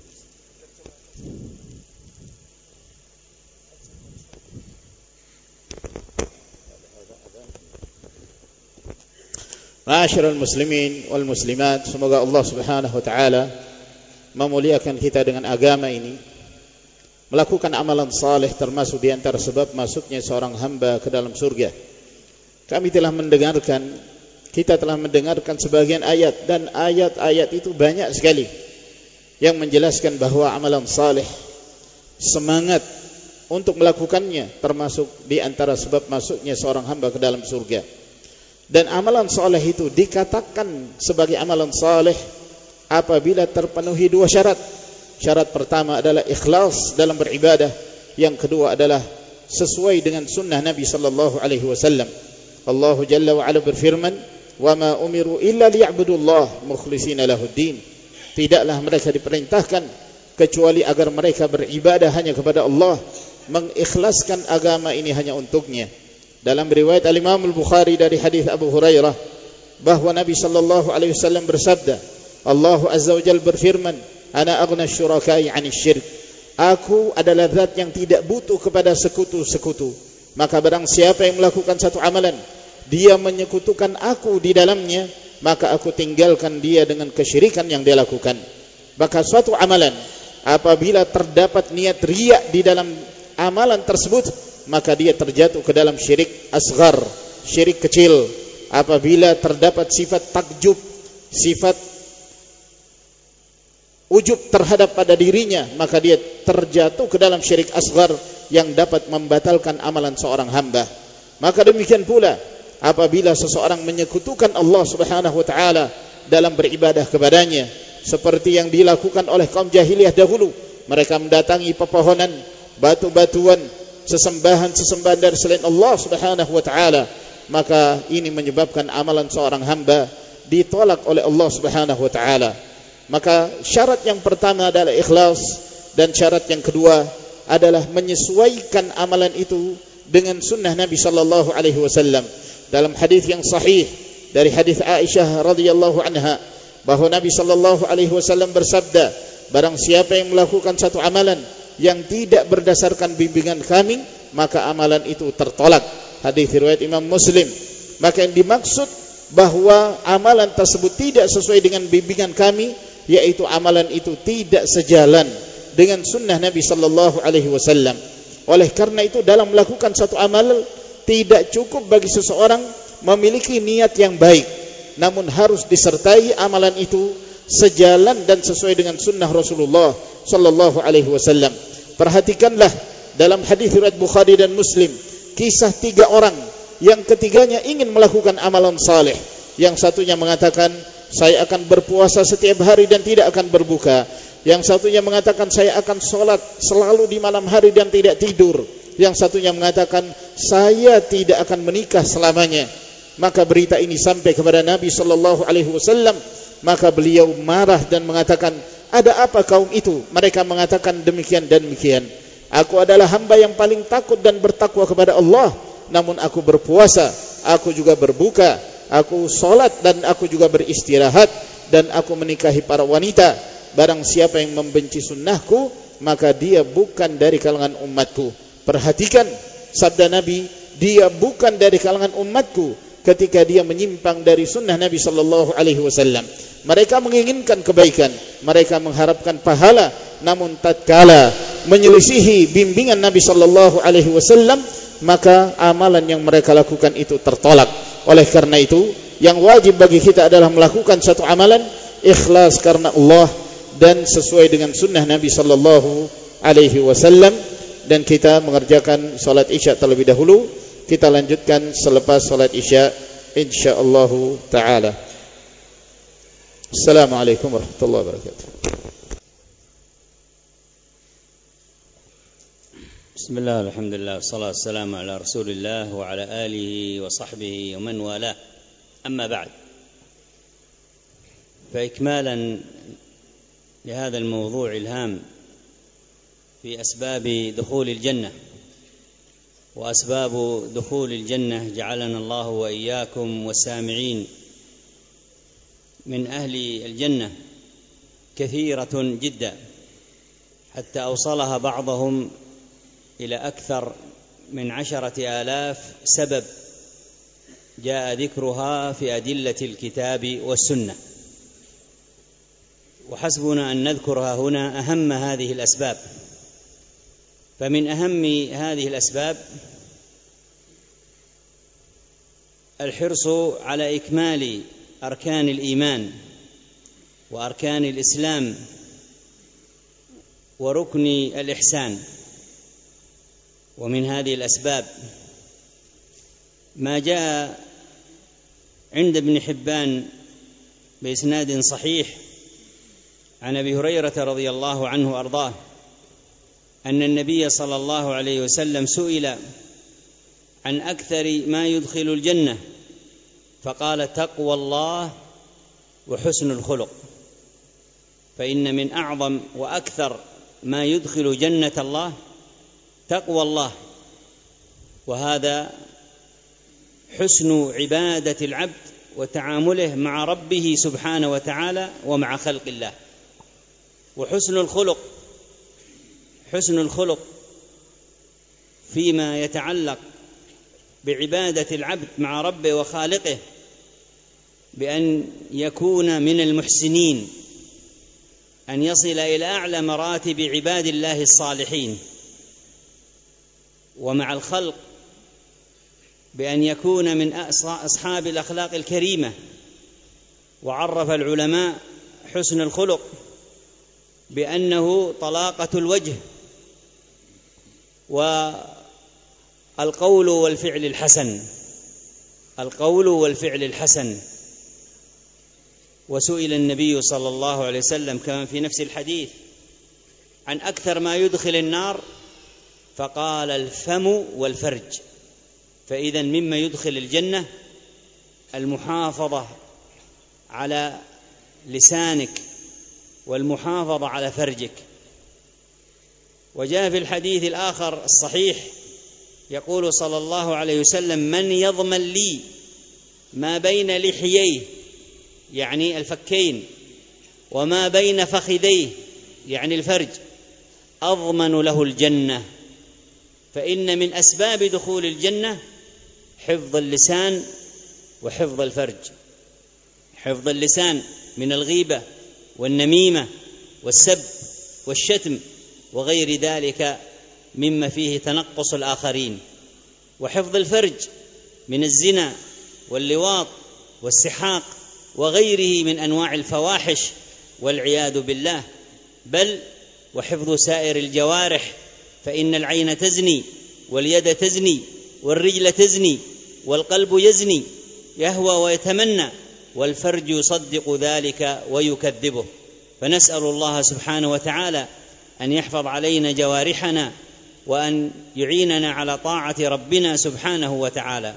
Ma'asyiral muslimin wal muslimat, semoga Allah Subhanahu wa taala memuliakan kita dengan agama ini. Melakukan amalan saleh termasuk di antara sebab masuknya seorang hamba ke dalam surga. Kita telah mendengarkan sebagian ayat, dan ayat-ayat itu banyak sekali yang menjelaskan bahwa amalan saleh, semangat untuk melakukannya termasuk di antara sebab masuknya seorang hamba ke dalam surga. Dan amalan saleh itu dikatakan sebagai amalan saleh apabila terpenuhi dua syarat. Syarat pertama adalah ikhlas dalam beribadah, yang kedua adalah sesuai dengan sunnah Nabi sallallahu alaihi wasallam. Allah Jalla wa Ala berfirman, "Wa ma umiru illa liya'budullah mukhlishina lahuddin." Tidaklah mereka diperintahkan kecuali agar mereka beribadah hanya kepada Allah, mengikhlaskan agama ini hanya untuknya. Dalam riwayat Al-Imam Al-Bukhari dari hadis Abu Hurairah bahwa Nabi sallallahu alaihi wasallam bersabda, Allah Azza wa Jalla berfirman, "Ana aghna syuraka'i 'anil syirk." Aku adalah zat yang tidak butuh kepada sekutu-sekutu. Maka barang siapa yang melakukan satu amalan, dia menyekutukan aku di dalamnya, maka aku tinggalkan dia dengan kesyirikan yang dia lakukan. Maka suatu amalan apabila terdapat niat riya di dalam amalan tersebut, maka dia terjatuh ke dalam syirik asghar, syirik kecil. Apabila terdapat sifat takjub, sifat ujub terhadap pada dirinya, maka dia terjatuh ke dalam syirik asghar yang dapat membatalkan amalan seorang hamba. Maka demikian pula apabila seseorang menyekutukan Allah Subhanahu wa taala dalam beribadah kepadanya, seperti yang dilakukan oleh kaum jahiliyah dahulu. Mereka mendatangi pepohonan, batu-batuan, sesembahan-sesembahan dari selain Allah Subhanahu wa taala, maka ini menyebabkan amalan seorang hamba ditolak oleh Allah Subhanahu wa taala. Maka syarat yang pertama adalah ikhlas, dan syarat yang kedua adalah menyesuaikan amalan itu dengan sunnah Nabi sallallahu alaihi wasallam. Dalam hadis yang sahih dari hadis Aisyah radhiyallahu anha bahwa Nabi sallallahu alaihi wasallam bersabda, barang siapa yang melakukan satu amalan yang tidak berdasarkan bimbingan kami, maka amalan itu tertolak. Hadis riwayat Imam Muslim. Maka yang dimaksud bahwa amalan tersebut tidak sesuai dengan bimbingan kami, yaitu amalan itu tidak sejalan dengan sunnah Nabi sallallahu alaihi wasallam. Oleh karena itu dalam melakukan satu amal tidak cukup bagi seseorang memiliki niat yang baik, namun harus disertai amalan itu sejalan dan sesuai dengan sunnah Rasulullah sallallahu alaihi wasallam. Perhatikanlah dalam hadis riwayat Bukhari dan Muslim, kisah tiga orang yang ketiganya ingin melakukan amalan saleh. Yang satunya mengatakan, saya akan berpuasa setiap hari dan tidak akan berbuka. Yang satunya mengatakan, saya akan sholat selalu di malam hari dan tidak tidur. Yang satunya mengatakan, saya tidak akan menikah selamanya. Maka berita ini sampai kepada Nabi sallallahu alaihi wasallam. Maka beliau marah dan mengatakan, ada apa kaum itu? Mereka mengatakan demikian dan demikian. Aku adalah hamba yang paling takut dan bertakwa kepada Allah, namun aku berpuasa, aku juga berbuka, aku sholat dan aku juga beristirahat, dan aku menikahi para wanita. Barang siapa yang membenci sunnahku, maka dia bukan dari kalangan umatku. Perhatikan sabda Nabi, dia bukan dari kalangan umatku ketika dia menyimpang dari sunnah Nabi sallallahu alaihi wasallam. Mereka menginginkan kebaikan, mereka mengharapkan pahala, namun tatkala menyelisihi bimbingan Nabi sallallahu alaihi wasallam, maka amalan yang mereka lakukan itu tertolak. Oleh karena itu, yang wajib bagi kita adalah melakukan satu amalan ikhlas karena Allah dan sesuai dengan sunnah Nabi sallallahu alaihi wasallam. Dan kita mengerjakan salat Isya terlebih dahulu. Kita lanjutkan selepas salat Isya insyaallah taala. Assalamualaikum warahmatullahi wabarakatuh. Bismillah, alhamdulillah, salatu wassalamu ala Rasulillah wa ala alihi wa sahbihi wa man walah. Amma ba'd. فإكمالا لهذا الموضوع الهام في أسباب دخول الجنة، وأسباب دخول الجنة جعلنا الله وإياكم والسامعين من أهل الجنة كثيرة جدا، حتى أوصلها بعضهم إلى أكثر من 10,000 سبب جاء ذكرها في أدلة الكتاب والسنة، وحسبنا أن نذكرها هنا أهم هذه الأسباب. فمن أهم هذه الأسباب الحرص على إكمال أركان الإيمان وأركان الإسلام وركن الإحسان. ومن هذه الأسباب ما جاء عند ابن حبان بإسناد صحيح عن أبي هريرة رضي الله عنه وأرضاه أن النبي صلى الله عليه وسلم سئل عن أكثر ما يدخل الجنة فقال: تقوى الله وحسن الخلق. فإن من أعظم وأكثر ما يدخل جنة الله تقوى الله، وهذا حسن عبادة العبد وتعامله مع ربه سبحانه وتعالى ومع خلق الله. وحسن الخلق، حسن الخلق فيما يتعلق بعبادة العبد مع ربه وخالقه بأن يكون من المحسنين، أن يصل إلى أعلى مراتب عباد الله الصالحين، ومع الخلق بأن يكون من أصحاب الأخلاق الكريمة. وعرف العلماء حسن الخلق بأنه طلاقة الوجه والقول والفعل الحسن، القول والفعل الحسن. وسئل النبي صلى الله عليه وسلم كما في نفس الحديث عن أكثر ما يدخل النار فقال: الفم والفرج. فإذا مما يدخل الجنة المحافظة على لسانك والمحافظة على فرجك. وجاء في الحديث الآخر الصحيح يقول صلى الله عليه وسلم: من يضمن لي ما بين لحييه يعني الفكين وما بين فخذيه يعني الفرج أضمن له الجنة. فإن من أسباب دخول الجنة حفظ اللسان وحفظ الفرج. حفظ اللسان من الغيبة والنميمة والسب والشتم وغير ذلك مما فيه تنقص الآخرين، وحفظ الفرج من الزنا واللواط والسحاق وغيره من أنواع الفواحش والعياذ بالله، بل وحفظ سائر الجوارح، فإن العين تزني واليد تزني والرجل تزني والقلب يزني يهوى ويتمنى والفرج يصدق ذلك ويكذبه. فنسأل الله سبحانه وتعالى أن يحفظ علينا جوارحنا وأن يعيننا على طاعة ربنا سبحانه وتعالى.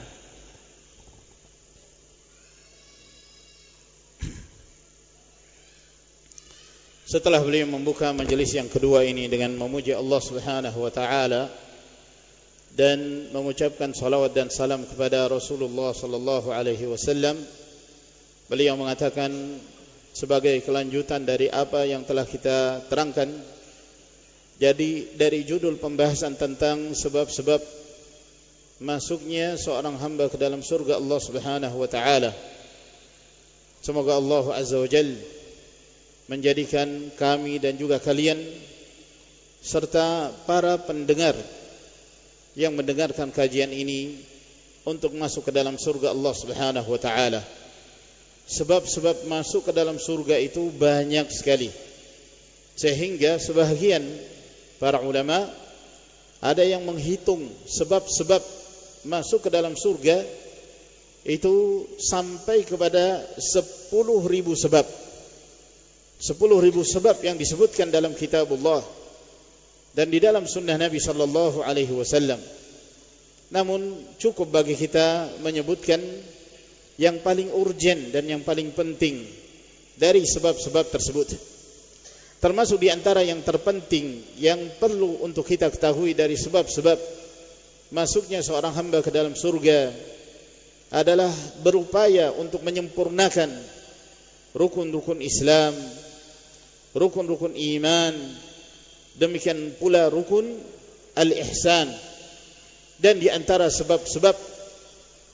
Setelah beliau membuka majelis yang kedua ini dengan memuji Allah Subhanahu wa taala dan mengucapkan salawat dan salam kepada Rasulullah sallallahu alaihi wasallam, beliau mengatakan sebagai kelanjutan dari apa yang telah kita terangkan. Jadi dari judul pembahasan tentang sebab-sebab masuknya seorang hamba ke dalam surga Allah Subhanahu wa taala. Semoga Allah Azza wa Jalla menjadikan kami dan juga kalian serta para pendengar yang mendengarkan kajian ini untuk masuk ke dalam surga Allah Subhanahu wa taala. Sebab-sebab masuk ke dalam surga itu banyak sekali, sehingga sebahagian para ulama ada yang menghitung sebab-sebab masuk ke dalam surga itu sampai kepada 10.000 sebab. 10.000 sebab yang disebutkan dalam kitabullah dan di dalam sunnah Nabi sallallahu alaihi wasallam. Namun cukup bagi kita menyebutkan yang paling urgen dan yang paling penting dari sebab-sebab tersebut. Termasuk di antara yang terpenting yang perlu untuk kita ketahui dari sebab-sebab masuknya seorang hamba ke dalam surga adalah berupaya untuk menyempurnakan rukun-rukun Islam, rukun-rukun iman, demikian pula rukun al-ihsan. Dan di antara sebab-sebab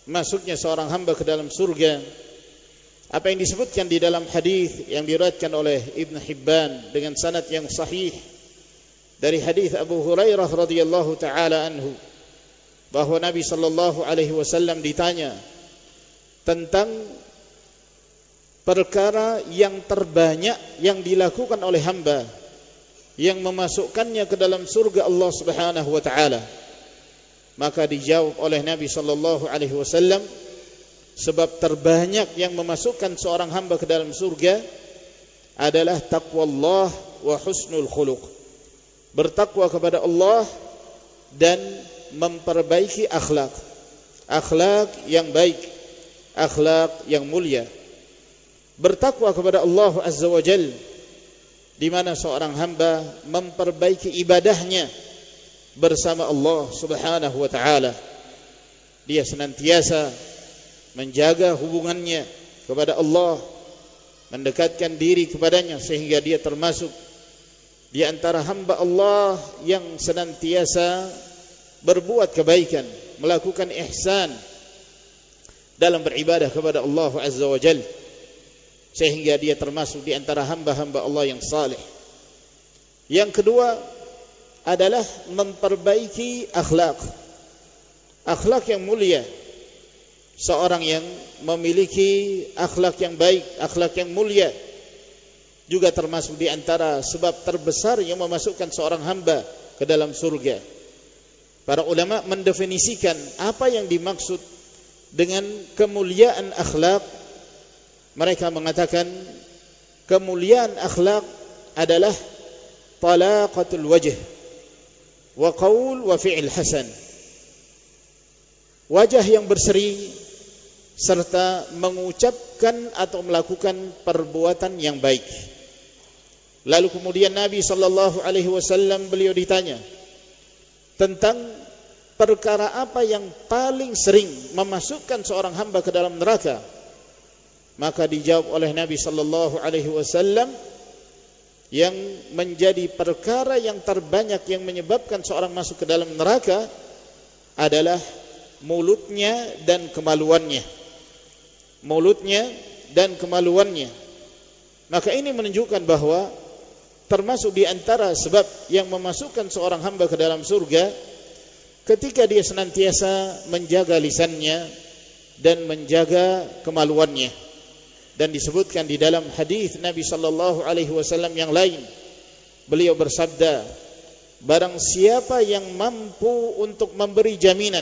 masuknya seorang hamba ke dalam surga, apa yang disebutkan di dalam hadis yang diriwayatkan oleh Ibnu Hibban dengan sanad yang sahih dari hadis Abu Hurairah radhiyallahu taala anhu, bahwa Nabi sallallahu alaihi wasallam ditanya tentang perkara yang terbanyak yang dilakukan oleh hamba yang memasukkannya ke dalam surga Allah Subhanahu wa taala. Maka dijawab oleh Nabi sallallahu alaihi wasallam, sebab terbanyak yang memasukkan seorang hamba ke dalam surga adalah taqwallah wa husnul khuluq. Bertakwa kepada Allah dan memperbaiki akhlak. Akhlak yang baik, akhlak yang mulia. Bertakwa kepada Allah Azza wa Jalla, di mana seorang hamba memperbaiki ibadahnya bersama Allah Subhanahu wa taala. Dia senantiasa menjaga hubungannya kepada Allah, mendekatkan diri kepadanya sehingga dia termasuk di antara hamba Allah yang senantiasa berbuat kebaikan, melakukan ihsan dalam beribadah kepada Allah Azza wa Jalla, sehingga dia termasuk di antara hamba-hamba Allah yang saleh. Yang kedua adalah memperbaiki akhlak. Akhlak yang mulia. Seorang yang memiliki akhlak yang baik, akhlak yang mulia, juga termasuk di antara sebab terbesar yang memasukkan seorang hamba ke dalam surga. Para ulama mendefinisikan apa yang dimaksud dengan kemuliaan akhlak. Mereka mengatakan kemuliaan akhlak adalah talaqatul wajh wa qaul wa fi'il hasan. Wajah yang berseri serta mengucapkan atau melakukan perbuatan yang baik. Lalu kemudian Nabi sallallahu alaihi wasallam beliau ditanya tentang perkara apa yang paling sering memasukkan seorang hamba ke dalam neraka. Maka dijawab oleh Nabi sallallahu alaihi wasallam, yang menjadi perkara yang terbanyak yang menyebabkan seorang masuk ke dalam neraka adalah mulutnya dan kemaluannya. Mulutnya dan kemaluannya. Maka ini menunjukkan bahwa termasuk di antara sebab yang memasukkan seorang hamba ke dalam surga ketika dia senantiasa menjaga lisannya dan menjaga kemaluannya. Dan disebutkan di dalam hadis Nabi sallallahu alaihi wasallam yang lain, beliau bersabda, barang siapa yang mampu untuk memberi jaminan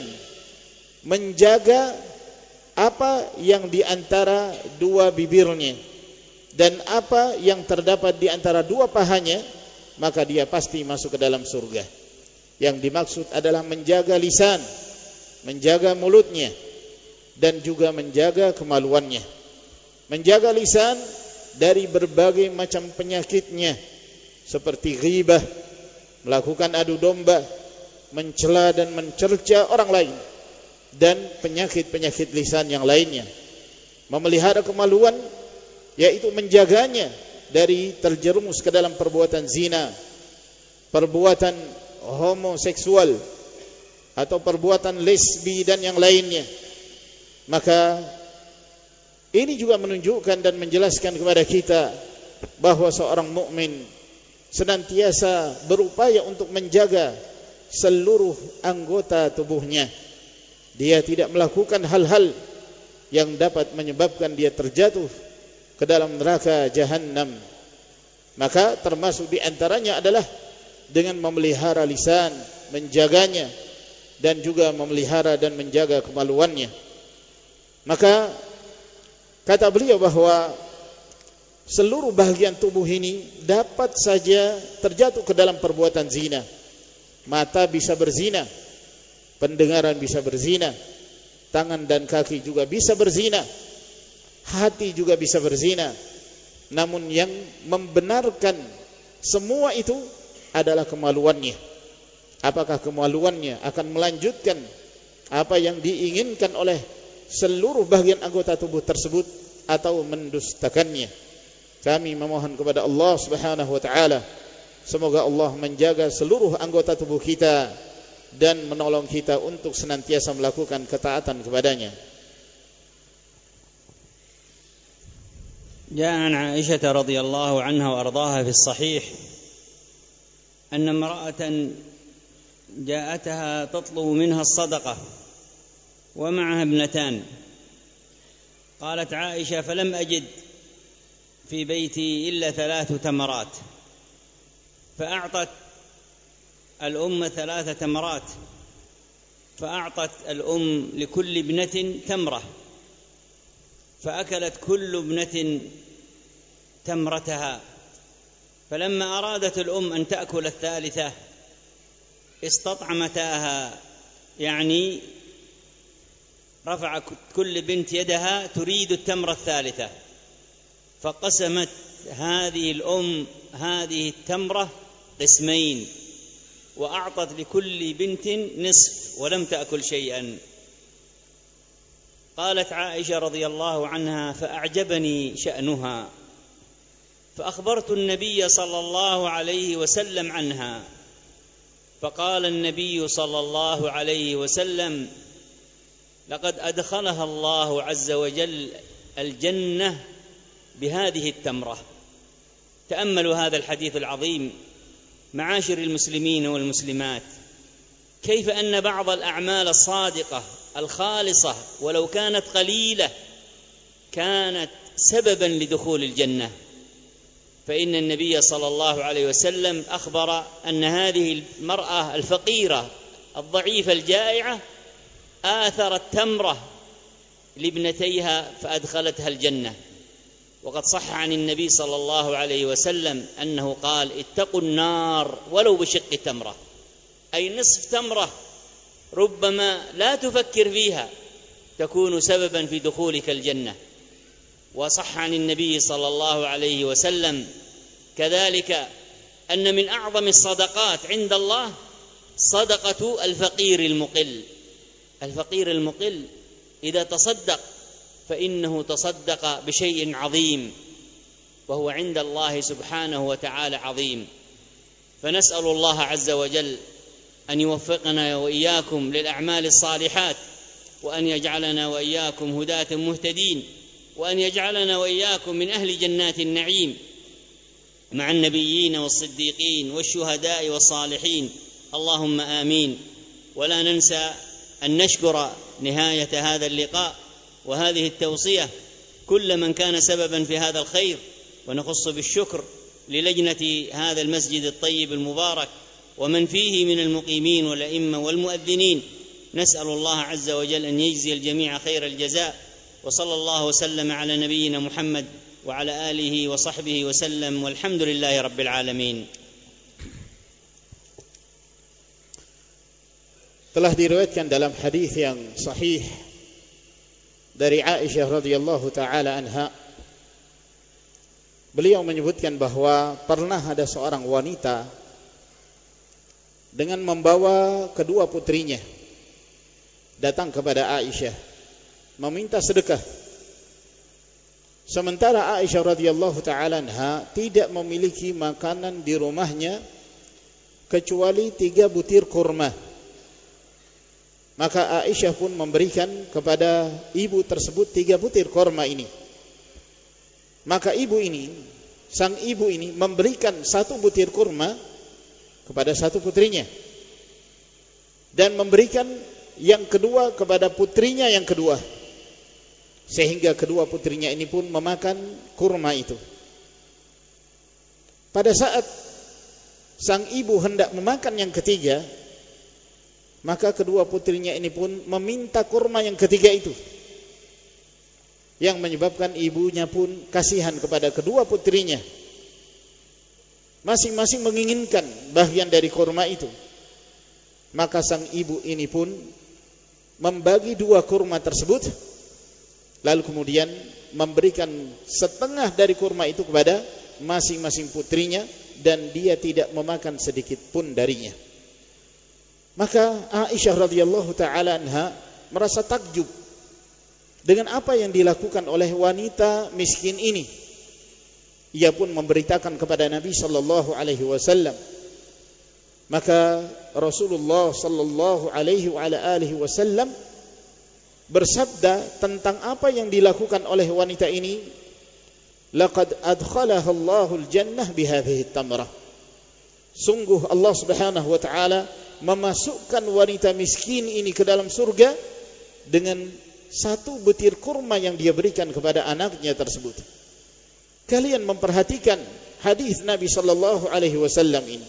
menjaga apa yang di antara dua bibirnya dan apa yang terdapat di antara dua pahanya, maka dia pasti masuk ke dalam surga. Yang dimaksud adalah menjaga lisan, menjaga mulutnya, dan juga menjaga kemaluannya. Menjaga lisan dari berbagai macam penyakitnya, seperti ghibah, melakukan adu domba, mencela dan mencerca orang lain, dan penyakit-penyakit lisan yang lainnya. Memelihara kemaluan, yaitu menjaganya dari terjerumus ke dalam perbuatan zina, perbuatan homoseksual, atau perbuatan lesbi dan yang lainnya. Maka ini juga menunjukkan dan menjelaskan kepada kita bahwa seorang mukmin senantiasa berupaya untuk menjaga seluruh anggota tubuhnya. Dia tidak melakukan hal-hal yang dapat menyebabkan dia terjatuh ke dalam neraka jahanam. Maka termasuk di antaranya adalah dengan memelihara lisan, menjaganya, dan juga memelihara dan menjaga kemaluannya. Maka kata beliau bahwa seluruh bahagian tubuh ini dapat saja terjatuh ke dalam perbuatan zina. Mata bisa berzina, pendengaran bisa berzina, tangan dan kaki juga bisa berzina, hati juga bisa berzina. Namun yang membenarkan semua itu adalah kemaluannya. Apakah kemaluannya akan melanjutkan apa yang diinginkan oleh seluruh bagian anggota tubuh tersebut atau mendustakannya? Kami memohon kepada Allah Subhanahu wa taala, semoga Allah menjaga seluruh anggota tubuh kita dan menolong kita untuk senantiasa melakukan ketaatan kepadanya. جاء عن عائشة رضي الله عنها وأرضاها في الصحيح أن امرأة جاءتها تطلب منها الصدقة ومعها ابنتان. قالت عائشة: فلم أجد في بيتي إلا 3 تمرات، فأعطت الأم 3 تمرات، فأعطت الأم لكل ابنة تمرة، فأكلت كل ابنة تمرتها. فلما أرادت الأم أن تأكل الثالثة استطعمتاها، يعني رفع كل بنت يدها تريد التمرة الثالثة، فقسمت هذه الأم هذه التمرة قسمين، وأعطت لكل بنت نصف ولم تأكل شيئا. قالت عائشة رضي الله عنها: فأعجبني شأنها، فأخبرت النبي صلى الله عليه وسلم عنها، فقال النبي صلى الله عليه وسلم: لقد أدخلها الله عز وجل الجنة بهذه التمرة. تأملوا هذا الحديث العظيم معاشر المسلمين والمسلمات، كيف أن بعض الأعمال الصادقة الخالصة ولو كانت قليلة كانت سببا لدخول الجنة. فإن النبي صلى الله عليه وسلم أخبر أن هذه المرأة الفقيرة الضعيفة الجائعة آثرت تمرة لابنتيها فأدخلتها الجنة. وقد صح عن النبي صلى الله عليه وسلم أنه قال: اتقوا النار ولو بشق تمرة، أي نصف تمرة ربما لا تفكر فيها تكون سببا في دخولك الجنة. وصح عن النبي صلى الله عليه وسلم كذلك أن من أعظم الصدقات عند الله صدقة الفقير المقل. الفقير المقل إذا تصدق فإنه تصدق بشيء عظيم، وهو عند الله سبحانه وتعالى عظيم. فنسأل الله عز وجل أن يوفقنا وإياكم للأعمال الصالحات، وأن يجعلنا وإياكم هداة مهتدين، وأن يجعلنا وإياكم من أهل جنات النعيم مع النبيين والصديقين والشهداء والصالحين، اللهم آمين. ولا ننسى أن نشكر نهاية هذا اللقاء وهذه التوصية كل من كان سببا في هذا الخير، ونخص بالشكر للجنة هذا المسجد الطيب المبارك ومن فيه من المقيمين والأئمة والمؤذنين. نسأل الله عز وجل أن يجزي الجميع خير الجزاء، وصلى الله وسلم على نبينا محمد وعلى آله وصحبه وسلم، والحمد لله رب العالمين. Telah diriwayatkan dalam hadis yang sahih dari Aisyah radhiyallahu taala anha, beliau menyebutkan bahwa pernah ada seorang wanita dengan membawa kedua putrinya datang kepada Aisyah meminta sedekah. Sementara Aisyah radhiyallahu taala anha tidak memiliki makanan di rumahnya kecuali 3 butir kurma. Maka Aisyah pun memberikan kepada ibu tersebut 3 butir kurma ini. Maka sang ibu ini memberikan 1 butir kurma kepada 1 putrinya, dan memberikan yang kedua kepada putrinya yang kedua, sehingga kedua putrinya ini pun memakan kurma itu. Pada saat sang ibu hendak memakan yang ketiga, maka kedua putrinya ini pun meminta kurma yang ketiga itu, yang menyebabkan ibunya pun kasihan kepada kedua putrinya. Masing-masing menginginkan bagian dari kurma itu. Maka sang ibu ini pun membagi 2 kurma tersebut, lalu kemudian memberikan setengah dari kurma itu kepada masing-masing putrinya, dan dia tidak memakan sedikit pun darinya. Maka Aisyah radhiyallahu taala anha merasa takjub dengan apa yang dilakukan oleh wanita miskin ini. Ia pun memberitakan kepada Nabi sallallahu alaihi wasallam. Maka Rasulullah sallallahu alaihi wa ala alihi wasallam bersabda tentang apa yang dilakukan oleh wanita ini, laqad adkhalaha Allahul jannah bihadhihi tamrah. Sungguh Allah Subhanahu wa taala memasukkan wanita miskin ini ke dalam surga dengan satu butir kurma yang dia berikan kepada anaknya tersebut. Kalian memperhatikan hadis Nabi sallallahu alaihi wasallam ini.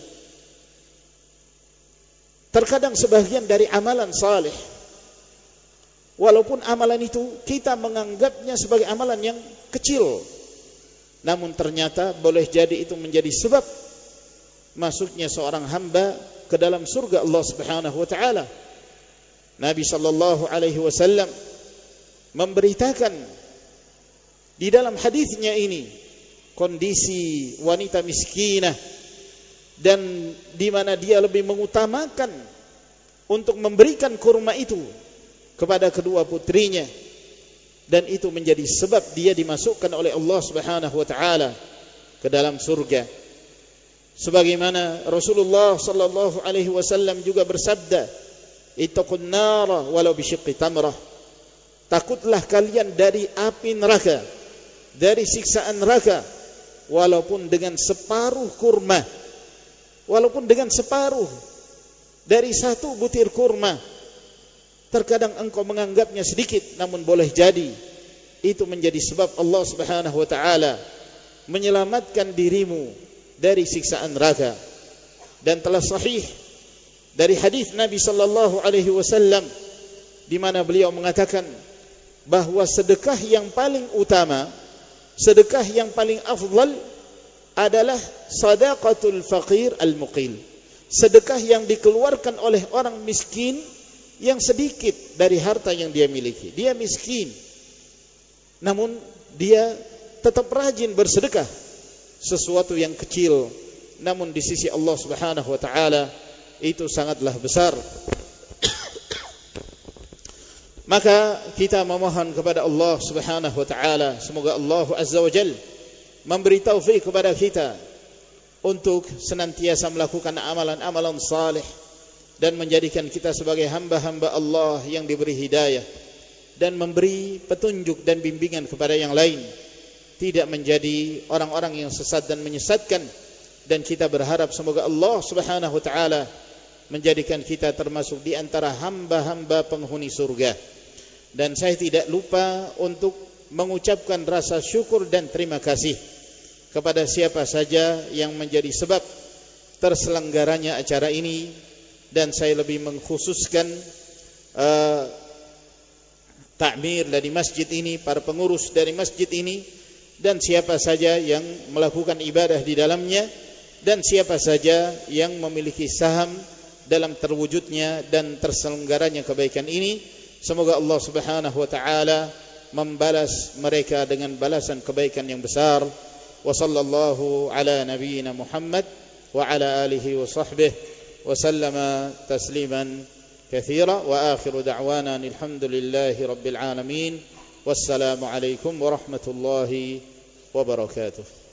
Terkadang sebagian dari amalan saleh, walaupun amalan itu kita menganggapnya sebagai amalan yang kecil, namun ternyata boleh jadi itu menjadi sebab masuknya seorang hamba ke dalam surga Allah Subhanahu wa taala. Nabi sallallahu alaihi wasallam memberitakan di dalam hadisnya ini kondisi wanita miskinah, dan di mana dia lebih mengutamakan untuk memberikan kurma itu kepada kedua putrinya, dan itu menjadi sebab dia dimasukkan oleh Allah Subhanahu wa taala ke dalam surga. Sebagaimana Rasulullah sallallahu alaihi wasallam juga bersabda, ittaqun nara walau bisyiqqi tamrah. Takutlah kalian dari api neraka, dari siksaan neraka, walaupun dengan separuh kurma, walaupun dengan separuh dari satu butir kurma. Terkadang engkau menganggapnya sedikit, namun boleh jadi itu menjadi sebab Allah Subhanahu wa taala menyelamatkan dirimu dari siksaan neraka. Dan telah sahih dari hadis Nabi sallallahu alaihi wasallam di mana beliau mengatakan bahwa sedekah yang paling utama, sedekah yang paling afdal adalah sadaqatul faqir al-muqil. Sedekah yang dikeluarkan oleh orang miskin yang sedikit dari harta yang dia miliki. Dia miskin, namun dia tetap rajin bersedekah. Sesuatu yang kecil, namun di sisi Allah Subhanahu wa taala itu sangatlah besar. Maka kita memohon kepada Allah Subhanahu wa taala, semoga Allah Azza wa Jalla memberi taufik kepada kita untuk senantiasa melakukan amalan-amalan saleh dan menjadikan kita sebagai hamba-hamba Allah yang diberi hidayah dan memberi petunjuk dan bimbingan kepada yang lain, tidak menjadi orang-orang yang sesat dan menyesatkan. Dan kita berharap semoga Allah Subhanahu wa taala menjadikan kita termasuk di antara hamba-hamba penghuni surga. Dan saya tidak lupa untuk mengucapkan rasa syukur dan terima kasih kepada siapa saja yang menjadi sebab terselenggaranya acara ini. Dan saya lebih mengkhususkan takmir dari masjid ini, para pengurus dari masjid ini, dan siapa saja yang melakukan ibadah di dalamnya, dan siapa saja yang memiliki saham dalam terwujudnya dan terselenggaranya kebaikan ini. Semoga Allah Subhanahu wa taala membalas mereka dengan balasan kebaikan yang besar. Wa sallallahu ala nabiyyina Muhammad wa ala alihi wa sahbihi wa sallama tasliman katsira. Wa akhiru da'wana alhamdulillahi rabbil alamin. Wassalamu alaikum warahmatullahi wabarakatuh.